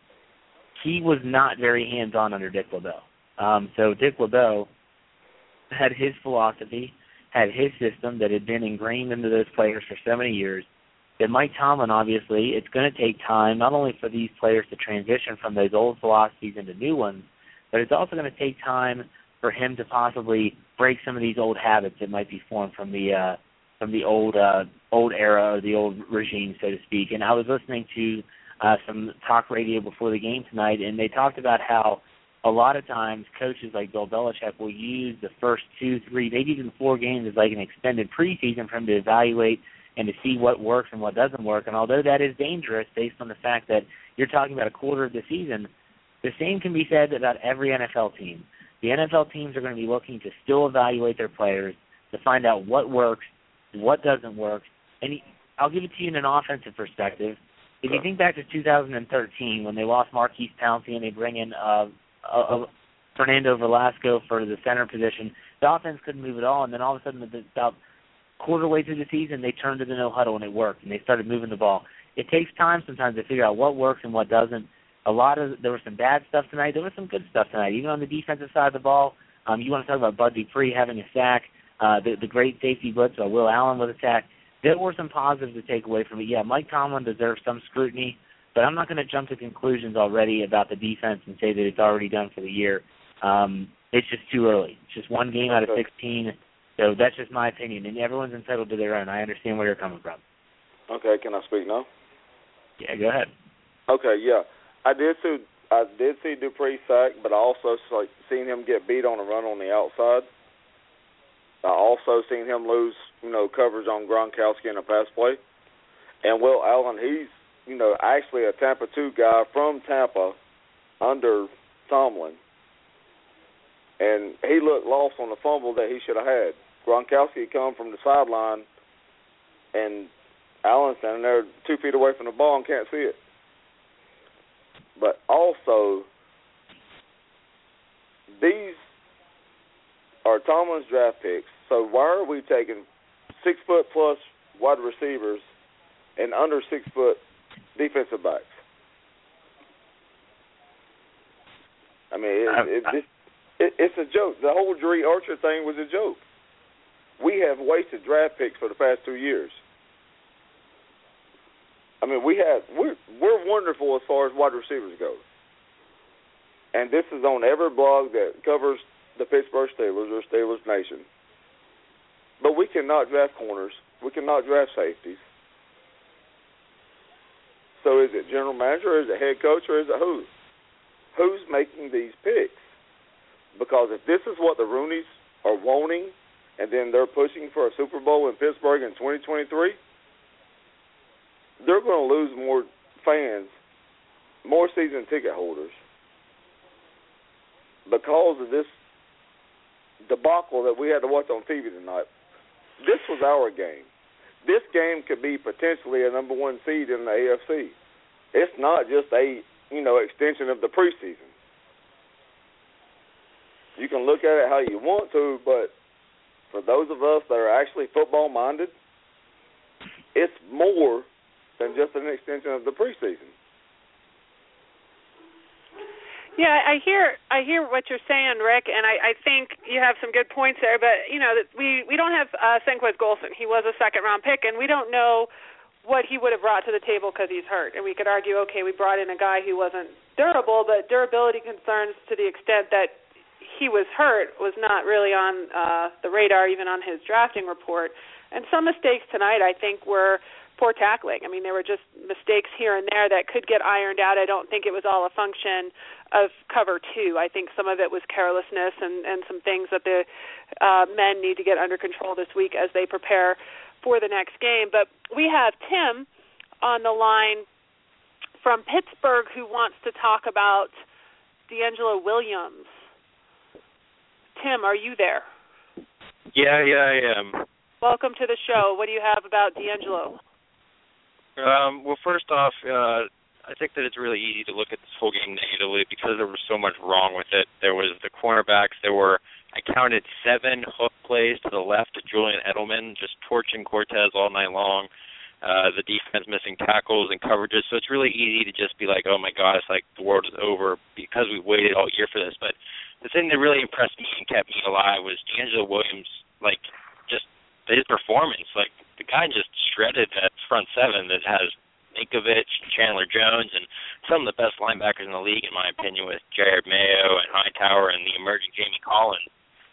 Speaker 5: he was not very hands-on under Dick LeBeau. So Dick LeBeau had his philosophy, had his system that had been ingrained into those players for so many years, that Mike Tomlin, obviously, it's going to take time not only for these players to transition from those old philosophies into new ones, but it's also going to take time for him to possibly break some of these old habits that might be formed from the old era or the old regime, so to speak. And I was listening to some talk radio before the game tonight, and they talked about how a lot of times coaches like Bill Belichick will use the first 2, 3, maybe even 4 games as like an extended preseason for him to evaluate and to see what works and what doesn't work. And although that is dangerous based on the fact that you're talking about a quarter of the season, the same can be said about every NFL team. The NFL teams are going to be looking to still evaluate their players to find out what works, what doesn't work. And I'll give it to you in an offensive perspective. If you think back to 2013 when they lost Marquise Pouncey and they bring in Fernando Velasco for the center position, the offense couldn't move at all, and then all of a sudden about quarter way through the season, they turned to the no huddle and it worked, and they started moving the ball. It takes time sometimes to figure out what works and what doesn't. There was some bad stuff tonight. There was some good stuff tonight. Even on the defensive side of the ball, you want to talk about Bud Dupree having a sack, the great safety blitz, Will Allen with a sack. There were some positives to take away from it. Yeah, Mike Tomlin deserves some scrutiny, but I'm not going to jump to conclusions already about the defense and say that it's already done for the year. It's just too early. It's just one game out of 16. So that's just my opinion, and everyone's entitled to their own. I understand where you're coming from.
Speaker 8: Okay, can I speak now?
Speaker 5: Yeah, go ahead.
Speaker 8: Okay, yeah. I did see Dupree sack, but I also seen him get beat on a run on the outside. I also seen him lose, coverage on Gronkowski in a pass play. And Will Allen, he's, actually a Tampa 2 guy from Tampa under Tomlin. And he looked lost on the fumble that he should have had. Gronkowski come from the sideline, and Allen standing there 2 feet away from the ball and can't see it. But also, these are Tomlin's draft picks. So why are we taking 6-foot-plus wide receivers and under 6-foot defensive backs? I mean, it's a joke. The whole Jerry Archer thing was a joke. We have wasted draft picks for the past 2 years. I mean, we're wonderful as far as wide receivers go. And this is on every blog that covers the Pittsburgh Steelers or Steelers Nation. But we cannot draft corners. We cannot draft safeties. So is it general manager, or is it head coach, or is it who? Who's making these picks? Because if this is what the Rooneys are wanting, and then they're pushing for a Super Bowl in Pittsburgh in 2023, they're going to lose more fans, more season ticket holders, because of this debacle that we had to watch on TV tonight. This was our game. This game could be potentially a number 1 seed in the AFC. It's not just a extension of the preseason. You can look at it how you want to, but for those of us that are actually football-minded, it's more than just an extension of the preseason.
Speaker 4: Yeah, I hear what you're saying, Rick, and I think you have some good points there. But we don't have Senquez Golson. He was a second-round pick, and we don't know what he would have brought to the table because he's hurt. And we could argue, okay, we brought in a guy who wasn't durable, but durability concerns to the extent that he was hurt was not really on the radar, even on his drafting report. And some mistakes tonight, I think, were poor tackling. I mean, there were just mistakes here and there that could get ironed out. I don't think it was all a function of cover 2. I think some of it was carelessness and some things that the men need to get under control this week as they prepare for the next game. But we have Tim on the line from Pittsburgh who wants to talk about DeAngelo Williams. Tim, are you there?
Speaker 9: Yeah, I am.
Speaker 4: Welcome to the show. What do you have about DeAngelo?
Speaker 9: Well, first off, I think that it's really easy to look at this whole game negatively because there was so much wrong with it. There was the cornerbacks. I counted 7 hook plays to the left of Julian Edelman, just torching Cortez all night long. The defense missing tackles and coverages. So it's really easy to just be like, oh, my God, it's like the world is over because we waited all year for this. But the thing that really impressed me and kept me alive was DeAngelo Williams, just his performance. The guy just shredded that front 7 that has Ninkovich, Chandler Jones, and some of the best linebackers in the league, in my opinion, with Jared Mayo and Hightower and the emerging Jamie Collins.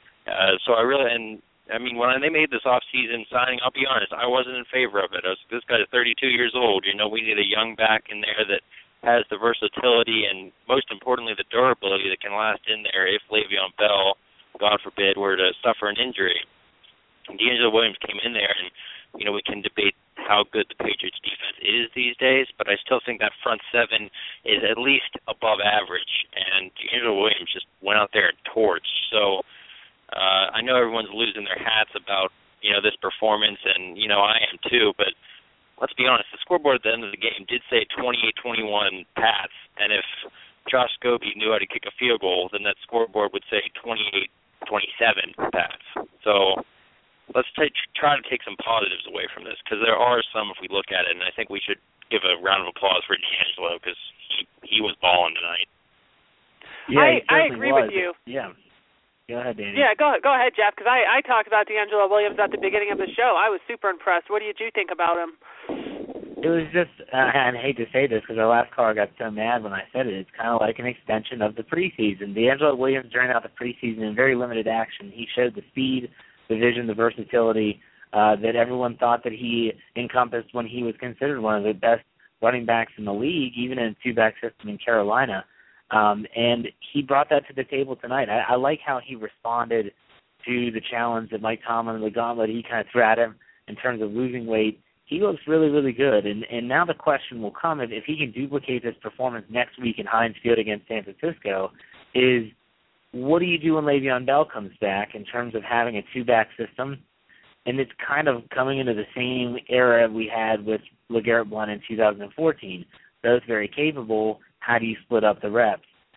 Speaker 9: When they made this off-season signing, I'll be honest, I wasn't in favor of it. This guy's 32 years old. We need a young back in there that has the versatility and, most importantly, the durability that can last in there if Le'Veon Bell, God forbid, were to suffer an injury. And DeAngelo Williams came in there, and, we can debate how good the Patriots defense is these days, but I still think that front 7 is at least above average, and DeAngelo Williams just went out there and torched. So I know everyone's losing their hats about, this performance, and, I am too, but let's be honest, the scoreboard at the end of the game did say 28-21 Pats, and if Josh Scobie knew how to kick a field goal, then that scoreboard would say 28-27 Pats. So let's try to take some positives away from this, because there are some if we look at it, and I think we should give a round of applause for DeAngelo because he was balling tonight.
Speaker 4: Yeah, I agree with you.
Speaker 5: Yeah. Go ahead, Danny.
Speaker 4: Yeah, go ahead, Jeff, because I talked about DeAngelo Williams at the beginning of the show. I was super impressed. What did you think about him?
Speaker 5: It was just, and I hate to say this because our last caller got so mad when I said it, it's kind of like an extension of the preseason. DeAngelo Williams, during out the preseason in very limited action, he showed the speed, the vision, the versatility that everyone thought that he encompassed when he was considered one of the best running backs in the league, even in a 2-back system in Carolina. And he brought that to the table tonight. I like how he responded to the challenge that Mike Tomlin, the gauntlet he kind of threw at him in terms of losing weight. He looks really, really good. And now the question will come, if he can duplicate this performance next week in Heinz Field against San Francisco, is what do you do when Le'Veon Bell comes back in terms of having a 2-back system? And it's kind of coming into the same era we had with LeGarrette Blount in 2014. Both very capable. How do you split up the reps?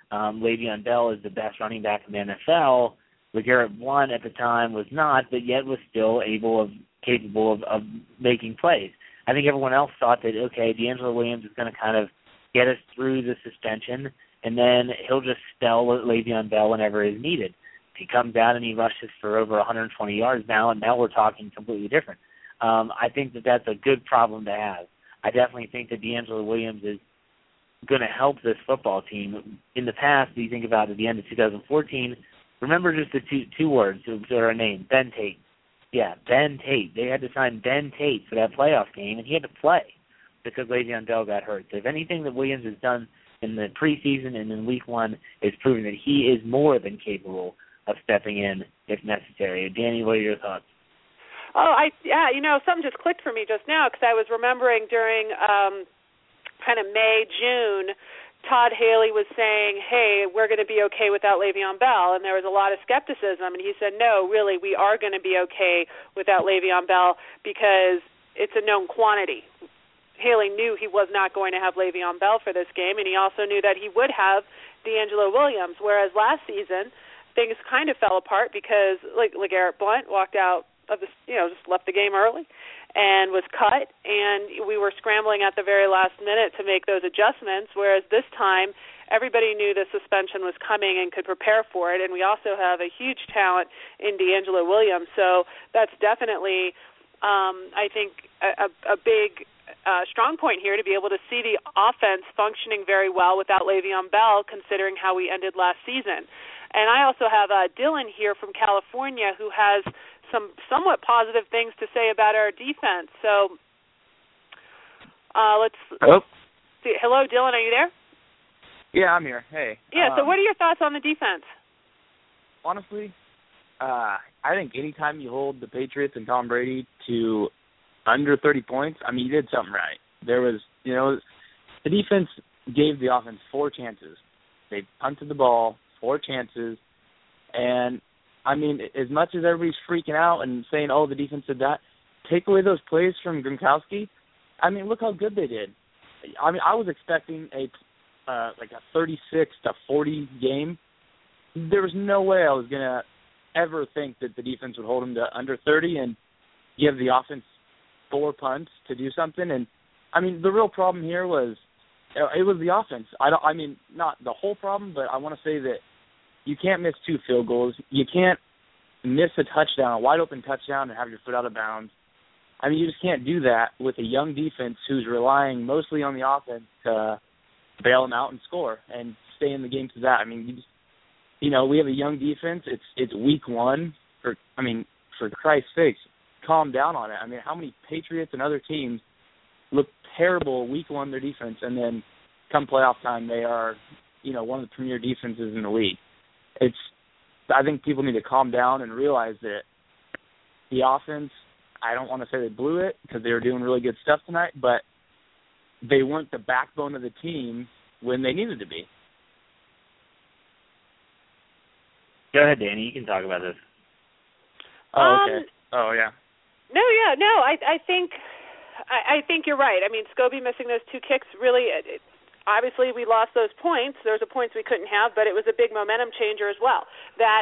Speaker 5: Le'Veon Bell is the best running back in the NFL. LeGarrette Blount at the time was not, but yet was still capable of making plays. I think everyone else thought that, okay, DeAngelo Williams is going to kind of get us through the suspension, and then he'll just spell Le'Veon Bell whenever is needed. He comes out and he rushes for over 120 yards now, and now we're talking completely different. I think that that's a good problem to have. I definitely think that DeAngelo Williams is going to help this football team. In the past, you think about at the end of 2014, remember just the two words that are named, Ben Tate. Yeah, Ben Tate. They had to sign Ben Tate for that playoff game, and he had to play because Le'Veon Bell got hurt. So if anything that Williams has done in the preseason and in week one is proving that he is more than capable of stepping in if necessary. Danny, what are your thoughts?
Speaker 4: Something just clicked for me just now because I was remembering during kind of May, June, Todd Haley was saying, hey, we're going to be okay without Le'Veon Bell, and there was a lot of skepticism, and he said, no, really, we are going to be okay without Le'Veon Bell because it's a known quantity. Haley knew he was not going to have Le'Veon Bell for this game, and he also knew that he would have DeAngelo Williams, whereas last season things kind of fell apart because LeGarrette Blount walked out of just left the game early and was cut, and we were scrambling at the very last minute to make those adjustments, whereas this time everybody knew the suspension was coming and could prepare for it, and we also have a huge talent in DeAngelo Williams, so that's definitely, I think, a big strong point here to be able to see the offense functioning very well without Le'Veon Bell, considering how we ended last season. And I also have Dylan here from California who has some somewhat positive things to say about our defense. So let's see. Hello, Dylan, are you there?
Speaker 10: Yeah, I'm here. Hey.
Speaker 4: Yeah, so what are your thoughts on the defense?
Speaker 10: Honestly, I think anytime you hold the Patriots and Tom Brady to under 30 points, I mean, you did something right. There was, the defense gave the offense 4 chances. They punted the ball, 4 chances, and I mean, as much as everybody's freaking out and saying, oh, the defense did that, take away those plays from Gronkowski, I mean, look how good they did. I mean, I was expecting a 36-40 game. There was no way I was going to ever think that the defense would hold them to under 30 and give the offense 4 punts to do something. And, I mean, the real problem here was it was the offense. I mean, not the whole problem, but I want to say that you can't miss 2 field goals. You can't miss a touchdown, a wide-open touchdown, and have your foot out of bounds. I mean, you just can't do that with a young defense who's relying mostly on the offense to bail them out and score and stay in the game to that. I mean, we have a young defense. It's week 1. For Christ's sakes, calm down on it. I mean, how many Patriots and other teams look terrible week 1, their defense, and then come playoff time, they are, one of the premier defenses in the league. I think people need to calm down and realize that the offense, I don't want to say they blew it because they were doing really good stuff tonight, but they weren't the backbone of the team when they needed to be.
Speaker 5: Go ahead, Danny. You can talk about this.
Speaker 10: Oh, okay. Yeah.
Speaker 4: No. I think you're right. I mean, Scobie missing those 2 kicks really. Obviously, we lost those points. There was points we couldn't have, but it was a big momentum changer as well. That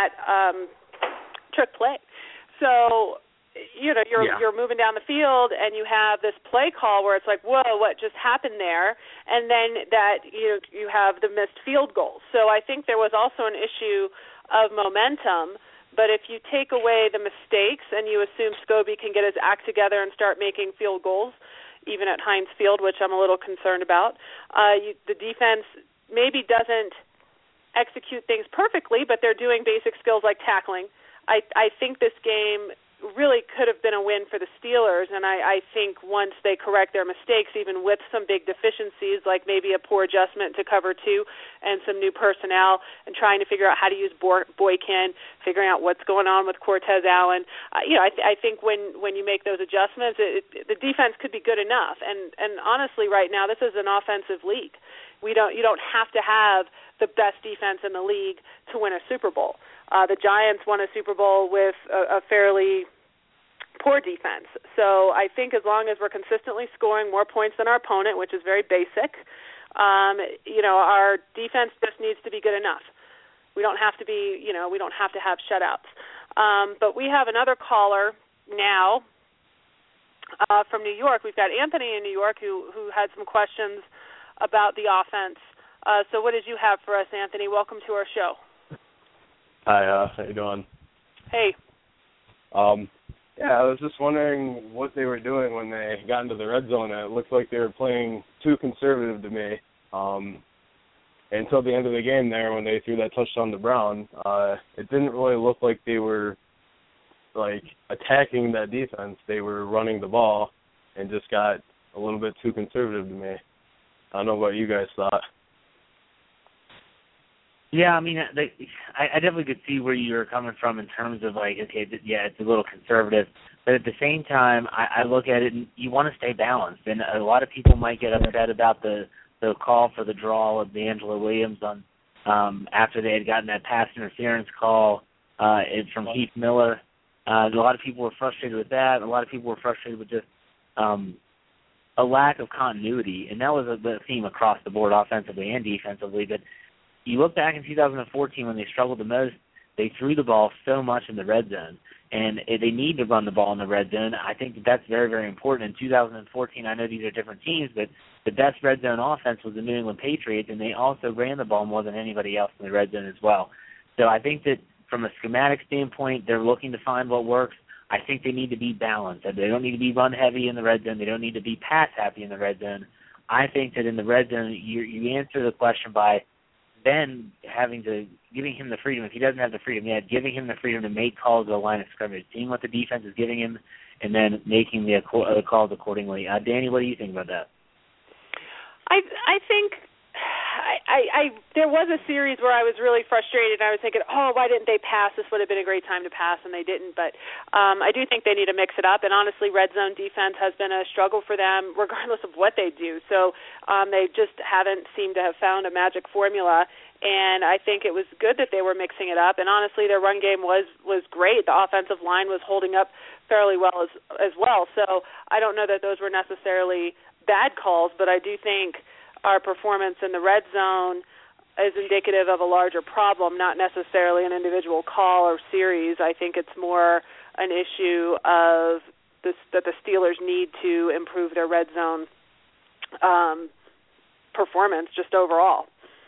Speaker 4: took play. So, you're moving down the field, and you have this play call where it's like, whoa, what just happened there? And then that you have the missed field goals. So I think there was also an issue of momentum. But if you take away the mistakes and you assume Scobie can get his act together and start making field goals, even at Heinz Field, which I'm a little concerned about, the defense maybe doesn't execute things perfectly, but they're doing basic skills like tackling. I think this game really could have been a win for the Steelers, and I think once they correct their mistakes, even with some big deficiencies, like maybe a poor adjustment to cover 2 and some new personnel and trying to figure out how to use Boykin, figuring out what's going on with Cortez Allen, I think when you make those adjustments, the defense could be good enough. And honestly, right now, this is an offensive league. You don't have to have the best defense in the league to win a Super Bowl. The Giants won a Super Bowl with a fairly poor defense. So I think as long as we're consistently scoring more points than our opponent, which is very basic, Our defense just needs to be good enough. We don't have to be, we don't have to have shutouts. But we have another caller now from New York. We've got Anthony in New York who had some questions about the offense. So what did you have for us, Anthony? Welcome to our show.
Speaker 11: Hi, how you doing?
Speaker 4: Hey.
Speaker 11: I was just wondering what they were doing when they got into the red zone. It looked like they were playing too conservative to me. Until the end of the game there when they threw that touchdown to Brown, it didn't really look like they were attacking that defense. They were running the ball and just got a little bit too conservative to me. I don't know what you guys thought.
Speaker 5: Yeah, I mean, I definitely could see where you were coming from in terms of it's a little conservative. But at the same time, I look at it and you want to stay balanced. And a lot of people might get upset about the call for the draw of DeAngelo Williams on after they had gotten that pass interference call from Heath Miller. A lot of people were frustrated with that. A lot of people were frustrated with just a lack of continuity. And that was the theme across the board, offensively and defensively. But you look back in 2014 when they struggled the most, they threw the ball so much in the red zone. And they need to run the ball in the red zone. I think that's very, very important. In 2014, I know these are different teams, but the best red zone offense was the New England Patriots, and they also ran the ball more than anybody else in the red zone as well. So I think that from a schematic standpoint, they're looking to find what works. I think they need to be balanced. They don't need to be run-heavy in the red zone. They don't need to be pass-happy in the red zone. I think that in the red zone, you answer the question by then giving him the freedom. If he doesn't have the freedom yet, giving him the freedom to make calls at the line of scrimmage, seeing what the defense is giving him, and then making the calls accordingly. Danny, what do you think about that?
Speaker 4: I think there was a series where I was really frustrated. I was thinking, why didn't they pass? This would have been a great time to pass, and they didn't. But I do think they need to mix it up. And honestly, red zone defense has been a struggle for them regardless of what they do. So they just haven't seemed to have found a magic formula. And I think it was good that they were mixing it up. And honestly, their run game was great. The offensive line was holding up fairly well as well. So I don't know that those were necessarily bad calls, but I do think our performance in the red zone is indicative of a larger problem, not necessarily an individual call or series. I think it's more an issue of that the Steelers need to improve their red zone performance just overall.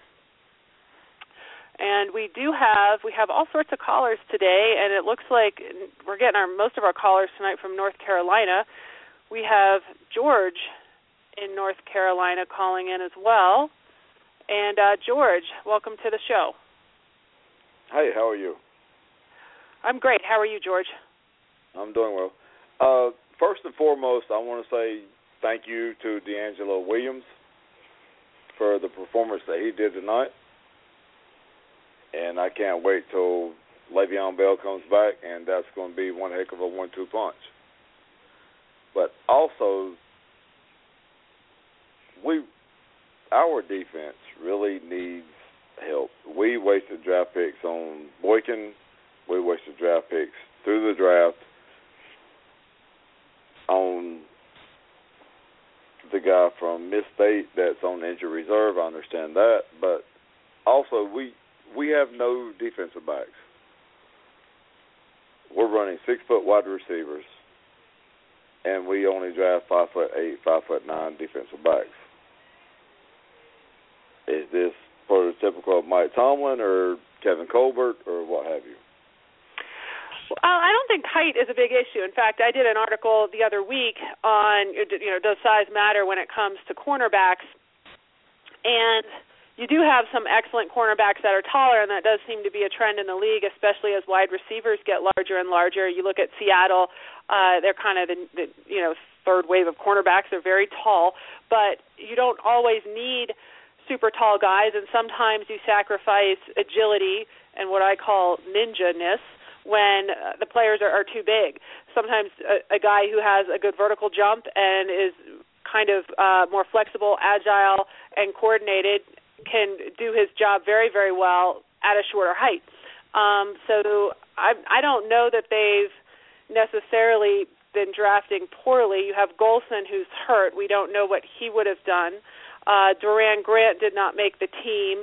Speaker 4: And we have all sorts of callers today, and it looks like we're getting most of our callers tonight from North Carolina. We have George in North Carolina calling in as well. And George, welcome to the show.
Speaker 8: Hey, how are you?
Speaker 4: I'm great. How are you, George?
Speaker 8: I'm doing well. First and foremost, I want to say thank you to DeAngelo Williams for the performance that he did tonight. And I can't wait till Le'Veon Bell comes back, and that's going to be one heck of a 1-2 punch. But also, our defense really needs help. We wasted draft picks on Boykin. We wasted draft picks through the draft on the guy from Miss State that's on injury reserve. I understand that. But also, we have no defensive backs. We're running 6-foot wide receivers, and we only draft 5'8", 5'9" defensive backs. Is this prototypical of Mike Tomlin or Kevin Colbert or what have you?
Speaker 4: I don't think height is a big issue. In fact, I did an article the other week on, does size matter when it comes to cornerbacks? And you do have some excellent cornerbacks that are taller, and that does seem to be a trend in the league, especially as wide receivers get larger and larger. You look at Seattle, they're kind of the third wave of cornerbacks. They're very tall, but you don't always need super tall guys, and sometimes you sacrifice agility and what I call ninja-ness when the players are too big. Sometimes a guy who has a good vertical jump and is kind of more flexible, agile, and coordinated can do his job very, very well at a shorter height. So I don't know that they've necessarily been drafting poorly. You have Golson, who's hurt. We don't know what he would have done. Duran Grant did not make the team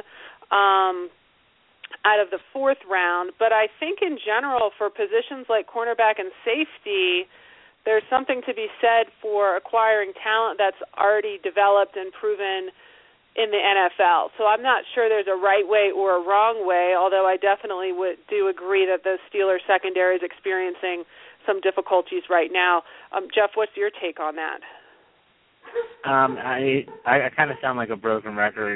Speaker 4: out of the fourth round. But I think in general for positions like cornerback and safety, there's something to be said for acquiring talent that's already developed and proven in the NFL. So I'm not sure there's a right way or a wrong way, although I definitely do agree that the Steelers secondary is experiencing some difficulties right now. Jeff, what's your take on that?
Speaker 5: I kind of sound like a broken record.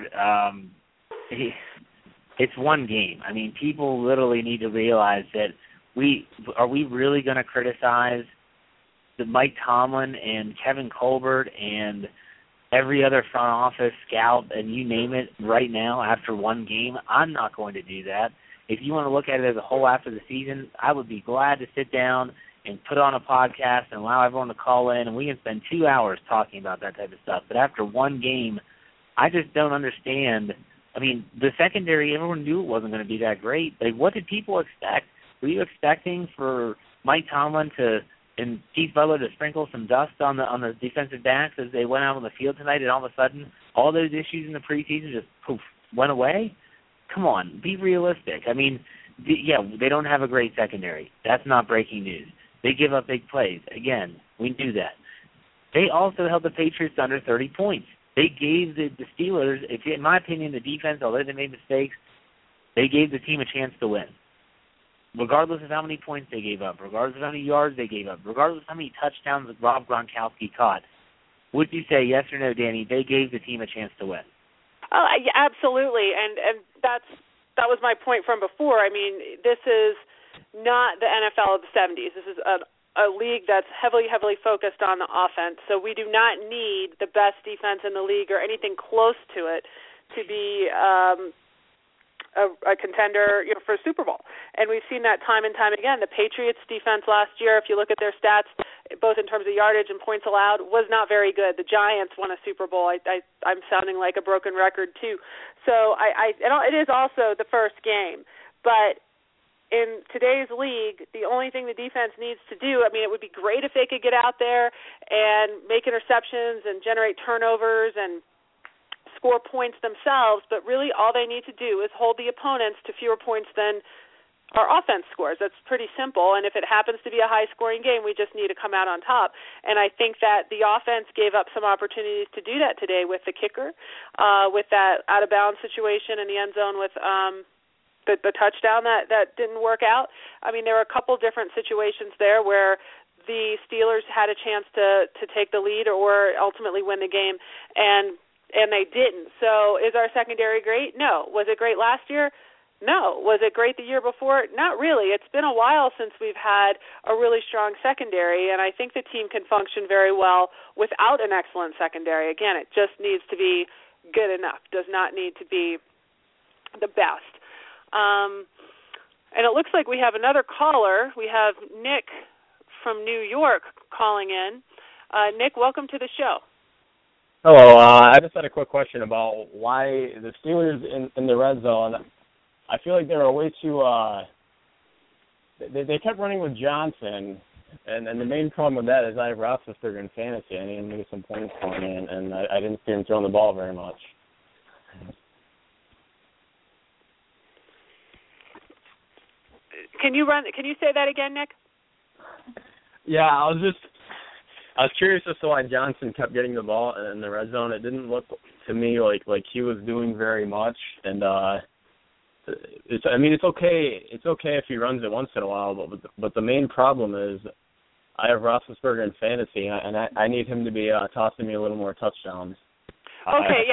Speaker 5: It's one game. I mean, people literally need to realize that are we really going to criticize the Mike Tomlin and Kevin Colbert and every other front office scout and you name it right now after one game? I'm not going to do that. If you want to look at it as a whole after the season, I would be glad to sit down and put on a podcast and allow everyone to call in, and we can spend 2 hours talking about that type of stuff. But after one game, I just don't understand. I mean, the secondary, everyone knew it wasn't going to be that great. Like, what did people expect? Were you expecting for Mike Tomlin and Keith Butler to sprinkle some dust on the defensive backs as they went out on the field tonight, and all of a sudden all those issues in the preseason just poof went away? Come on, be realistic. I mean, they don't have a great secondary. That's not breaking news. They give up big plays. Again, we knew that. They also held the Patriots under 30 points. They gave the Steelers, in my opinion, the defense, although they made mistakes, they gave the team a chance to win. Regardless of how many points they gave up, regardless of how many yards they gave up, regardless of how many touchdowns that Rob Gronkowski caught, would you say yes or no, Danny, they gave the team a chance to win?
Speaker 4: Oh, yeah, absolutely, and that was my point from before. I mean, this is not the NFL of the 70s. This is a league that's heavily focused on the offense, so we do not need the best defense in the league or anything close to it to be a contender, for a Super Bowl. And we've seen that time and time again. The Patriots defense last year, if you look at their stats, both in terms of yardage and points allowed, was not very good. The Giants won a Super Bowl. I'm sounding like a broken record too. So it is also the first game. But in today's league, the only thing the defense needs to do, I mean, it would be great if they could get out there and make interceptions and generate turnovers and score points themselves, but really all they need to do is hold the opponents to fewer points than our offense scores. That's pretty simple, and if it happens to be a high-scoring game, we just need to come out on top. And I think that the offense gave up some opportunities to do that today with the kicker, with that out-of-bounds situation in the end zone with the touchdown that didn't work out. I mean, there were a couple different situations there where the Steelers had a chance to take the lead or ultimately win the game, and they didn't. So is our secondary great? No. Was it great last year? No. Was it great the year before? Not really. It's been a while since we've had a really strong secondary, and I think the team can function very well without an excellent secondary. Again, it just needs to be good enough, does not need to be the best. And it looks like we have another caller. We have Nick from New York calling in. Nick, welcome to the show.
Speaker 11: Hello. I just had a quick question about why the Steelers in the red zone, I feel like they were way too they kept running with Johnson, and the main problem with that is I have Roethlisberger in fantasy. I need him to get some points coming in, and I didn't see him throwing the ball very much.
Speaker 4: Can you say that again, Nick?
Speaker 11: Yeah, I was curious as to why Johnson kept getting the ball in the red zone. It didn't look to me like he was doing very much, and it's okay. It's okay if he runs it once in a while, but the main problem is I have Roethlisberger in fantasy, and I need him to be tossing me a little more touchdowns.
Speaker 4: Okay,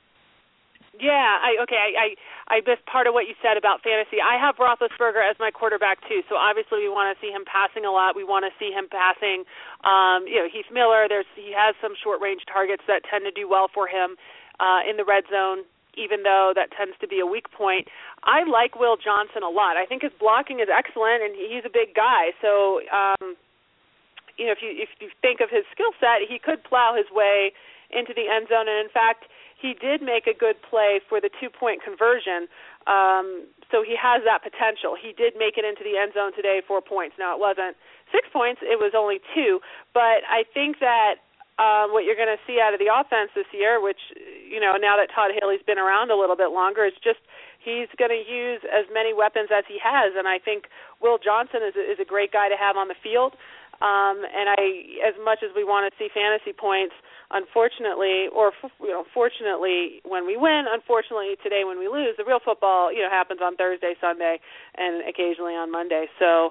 Speaker 4: I missed part of what you said about fantasy. I have Roethlisberger as my quarterback too, so obviously we want to see him passing a lot. We want to see him passing. Heath Miller. He has some short-range targets that tend to do well for him in the red zone, even though that tends to be a weak point. I like Will Johnson a lot. I think his blocking is excellent, and he's a big guy. So, if you think of his skill set, he could plow his way into the end zone, and in fact, he did make a good play for the 2-point conversion, so he has that potential. He did make it into the end zone today, 4 points. Now, it wasn't 6 points, it was only 2, but I think that what you're going to see out of the offense this year, which, now that Todd Haley's been around a little bit longer, it's just he's going to use as many weapons as he has, and I think Will Johnson is a great guy to have on the field. And as much as we want to see fantasy points, unfortunately, or fortunately when we win, unfortunately today when we lose, the real football happens on Thursday, Sunday, and occasionally on Monday. So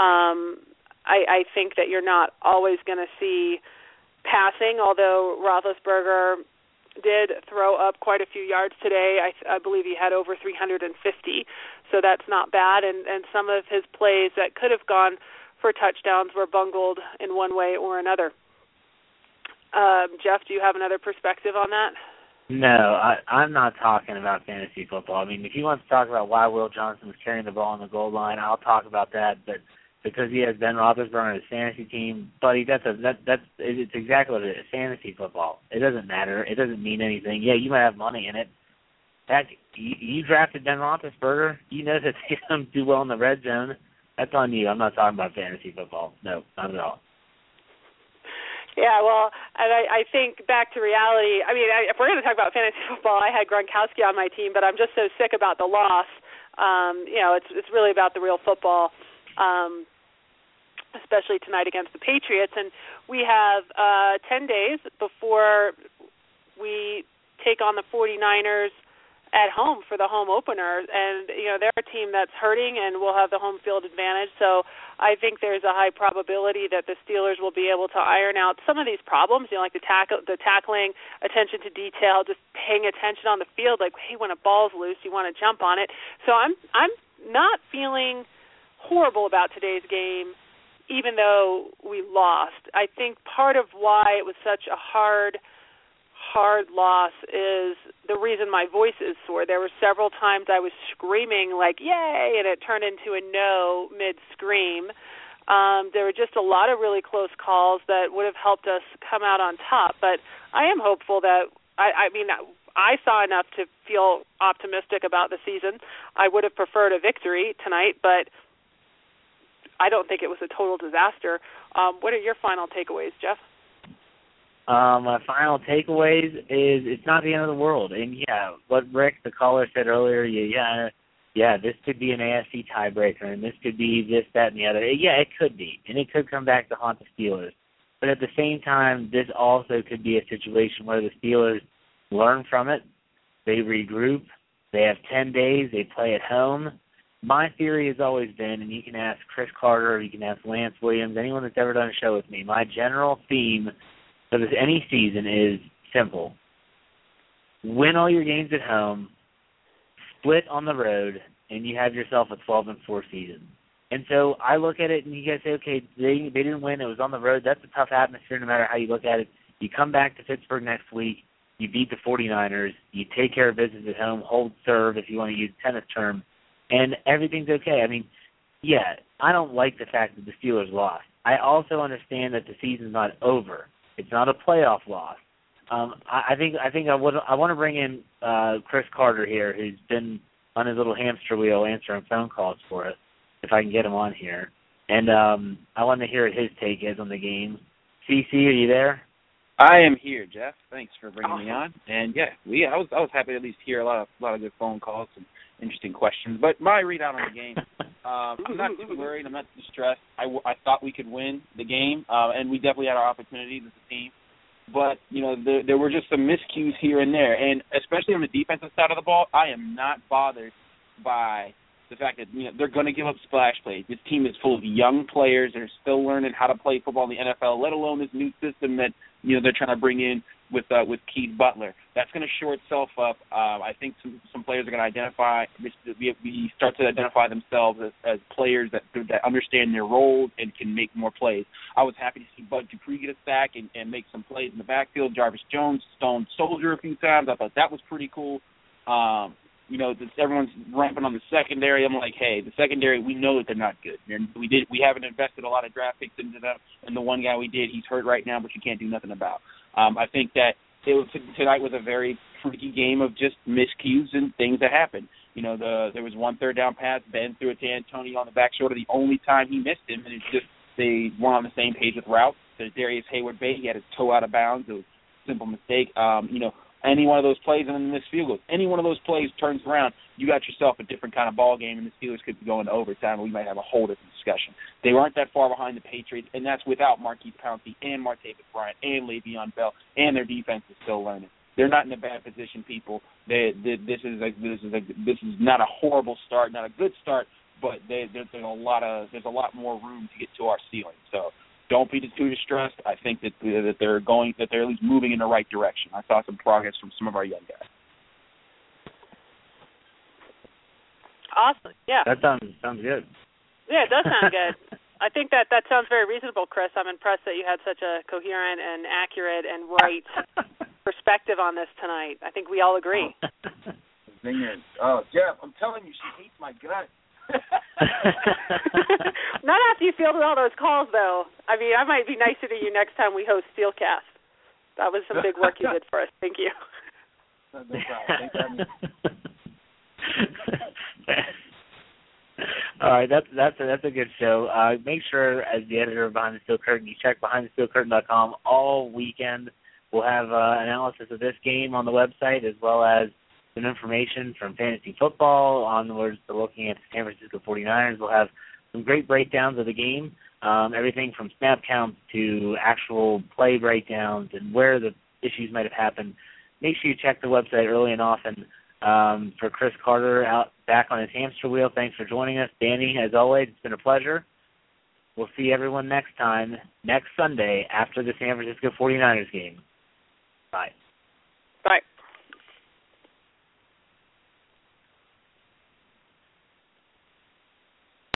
Speaker 4: I think that you're not always going to see passing, although Roethlisberger did throw up quite a few yards today. I believe he had over 350, so that's not bad. And some of his plays that could have gone for touchdowns were bungled in one way or another. Jeff, do you have another perspective on that?
Speaker 5: No, I'm not talking about fantasy football. I mean, if he wants to talk about why Will Johnson was carrying the ball on the goal line, I'll talk about that. But because he has Ben Roethlisberger on his fantasy team, buddy, it's exactly what it is. Fantasy football. It doesn't matter. It doesn't mean anything. Yeah, you might have money in it. Heck, you drafted Ben Roethlisberger. You know that they don't do well in the red zone. That's on you. I'm not talking about fantasy football. No, not at all.
Speaker 4: Yeah, well, and I think back to reality. I mean, if we're going to talk about fantasy football, I had Gronkowski on my team, but I'm just so sick about the loss. It's really about the real football, especially tonight against the Patriots. And we have 10 days before we take on the 49ers at home for the home opener, and they're a team that's hurting and will have the home field advantage. So I think there's a high probability that the Steelers will be able to iron out some of these problems, like the tackling, attention to detail, just paying attention on the field. Like, hey, when a ball's loose, you want to jump on it. So I'm not feeling horrible about today's game, even though we lost. I think part of why it was such a hard loss is the reason my voice is sore. There were several times I was screaming like, yay, and it turned into a no mid-scream. There were just a lot of really close calls that would have helped us come out on top. But I am hopeful that, I saw enough to feel optimistic about the season. I would have preferred a victory tonight, but I don't think it was a total disaster. What are your final takeaways, Jeff?
Speaker 5: My final takeaways is it's not the end of the world. And, yeah, what Rick, the caller, said earlier, this could be an AFC tiebreaker, and this could be this, that, and the other. Yeah, it could be, and it could come back to haunt the Steelers. But at the same time, this also could be a situation where the Steelers learn from it, they regroup, they have 10 days, they play at home. My theory has always been, and you can ask Chris Carter, or you can ask Lance Williams, anyone that's ever done a show with me, my general theme for any season is simple. Win all your games at home, split on the road, and you have yourself a 12-4 season. And so I look at it and you guys say, okay, they didn't win, it was on the road. That's a tough atmosphere no matter how you look at it. You come back to Pittsburgh next week, you beat the 49ers, you take care of business at home, hold serve if you want to use a tennis term, and everything's okay. I mean, yeah, I don't like the fact that the Steelers lost. I also understand that the season's not over. It's not a playoff loss. I want to bring in Chris Carter here, who's been on his little hamster wheel answering phone calls for us, if I can get him on here. And I want to hear what his take is on the game. CC, are you there?
Speaker 12: I am here, Jeff. Thanks for bringing me on. And yeah, I was happy to at least hear a lot of good phone calls and interesting questions. But my readout on the game, I'm not too worried. I'm not too stressed. I thought we could win the game, and we definitely had our opportunities as a team. But, there were just some miscues here and there. And especially on the defensive side of the ball, I am not bothered by the fact that, they're going to give up splash plays. This team is full of young players. They're still learning how to play football in the NFL, let alone this new system that, they're trying to bring in with Keith Butler. That's going to shore itself up. I think some players are going to identify, we start to identify themselves as players that understand their roles and can make more plays. I was happy to see Bud Dupree get a sack and make some plays in the backfield. Jarvis Jones stoned Soldier a few times. I thought that was pretty cool. Everyone's ramping on the secondary. I'm like, hey, the secondary, we know that they're not good. We haven't invested a lot of draft picks into them, and the one guy we did, he's hurt right now, but you can't do nothing about. I think that tonight was a very freaky game of just miscues and things that happened. There was one third down pass, Ben threw it to Antonio on the back shoulder, the only time he missed him, and it's just they weren't on the same page with routes. There's Darius Hayward-Bay, he had his toe out of bounds. It was a simple mistake. any one of those plays and then miss field goals. Any one of those plays turns around, you got yourself a different kind of ball game, and the Steelers could be going to overtime, and we might have a whole different discussion. They weren't that far behind the Patriots, and that's without Marquise Pouncey and Martavis Bryant and Le'Veon Bell, and their defense is still learning. They're not in a bad position, people. This is not a horrible start, not a good start, but there's a lot more room to get to our ceiling. So don't be too distressed. I think that they're at least moving in the right direction. I saw some progress from some of our young guys.
Speaker 4: Awesome. Yeah.
Speaker 5: That sounds good.
Speaker 4: Yeah, it does sound good. I think that sounds very reasonable, Chris. I'm impressed that you had such a coherent and accurate and right perspective on this tonight. I think we all agree.
Speaker 12: Jeff, I'm telling you, she hates my gut.
Speaker 4: Not after you fielded all those calls, though. I mean, I might be nicer to you next time we host Steelcast. That was some big work you did for us. Thank you.
Speaker 12: No problem.
Speaker 5: All right, that's a good show. Make sure, as the editor of Behind the Steel Curtain, you check BehindTheSteelCurtain.com all weekend. We'll have analysis of this game on the website, as well as some information from fantasy football onwards to looking at the San Francisco 49ers. We'll have some great breakdowns of the game, everything from snap counts to actual play breakdowns and where the issues might have happened. Make sure you check the website early and often. For Chris Carter out back on his hamster wheel, thanks for joining us. Danny, as always, it's been a pleasure. We'll see everyone next time, next Sunday, after the San Francisco 49ers game. Bye.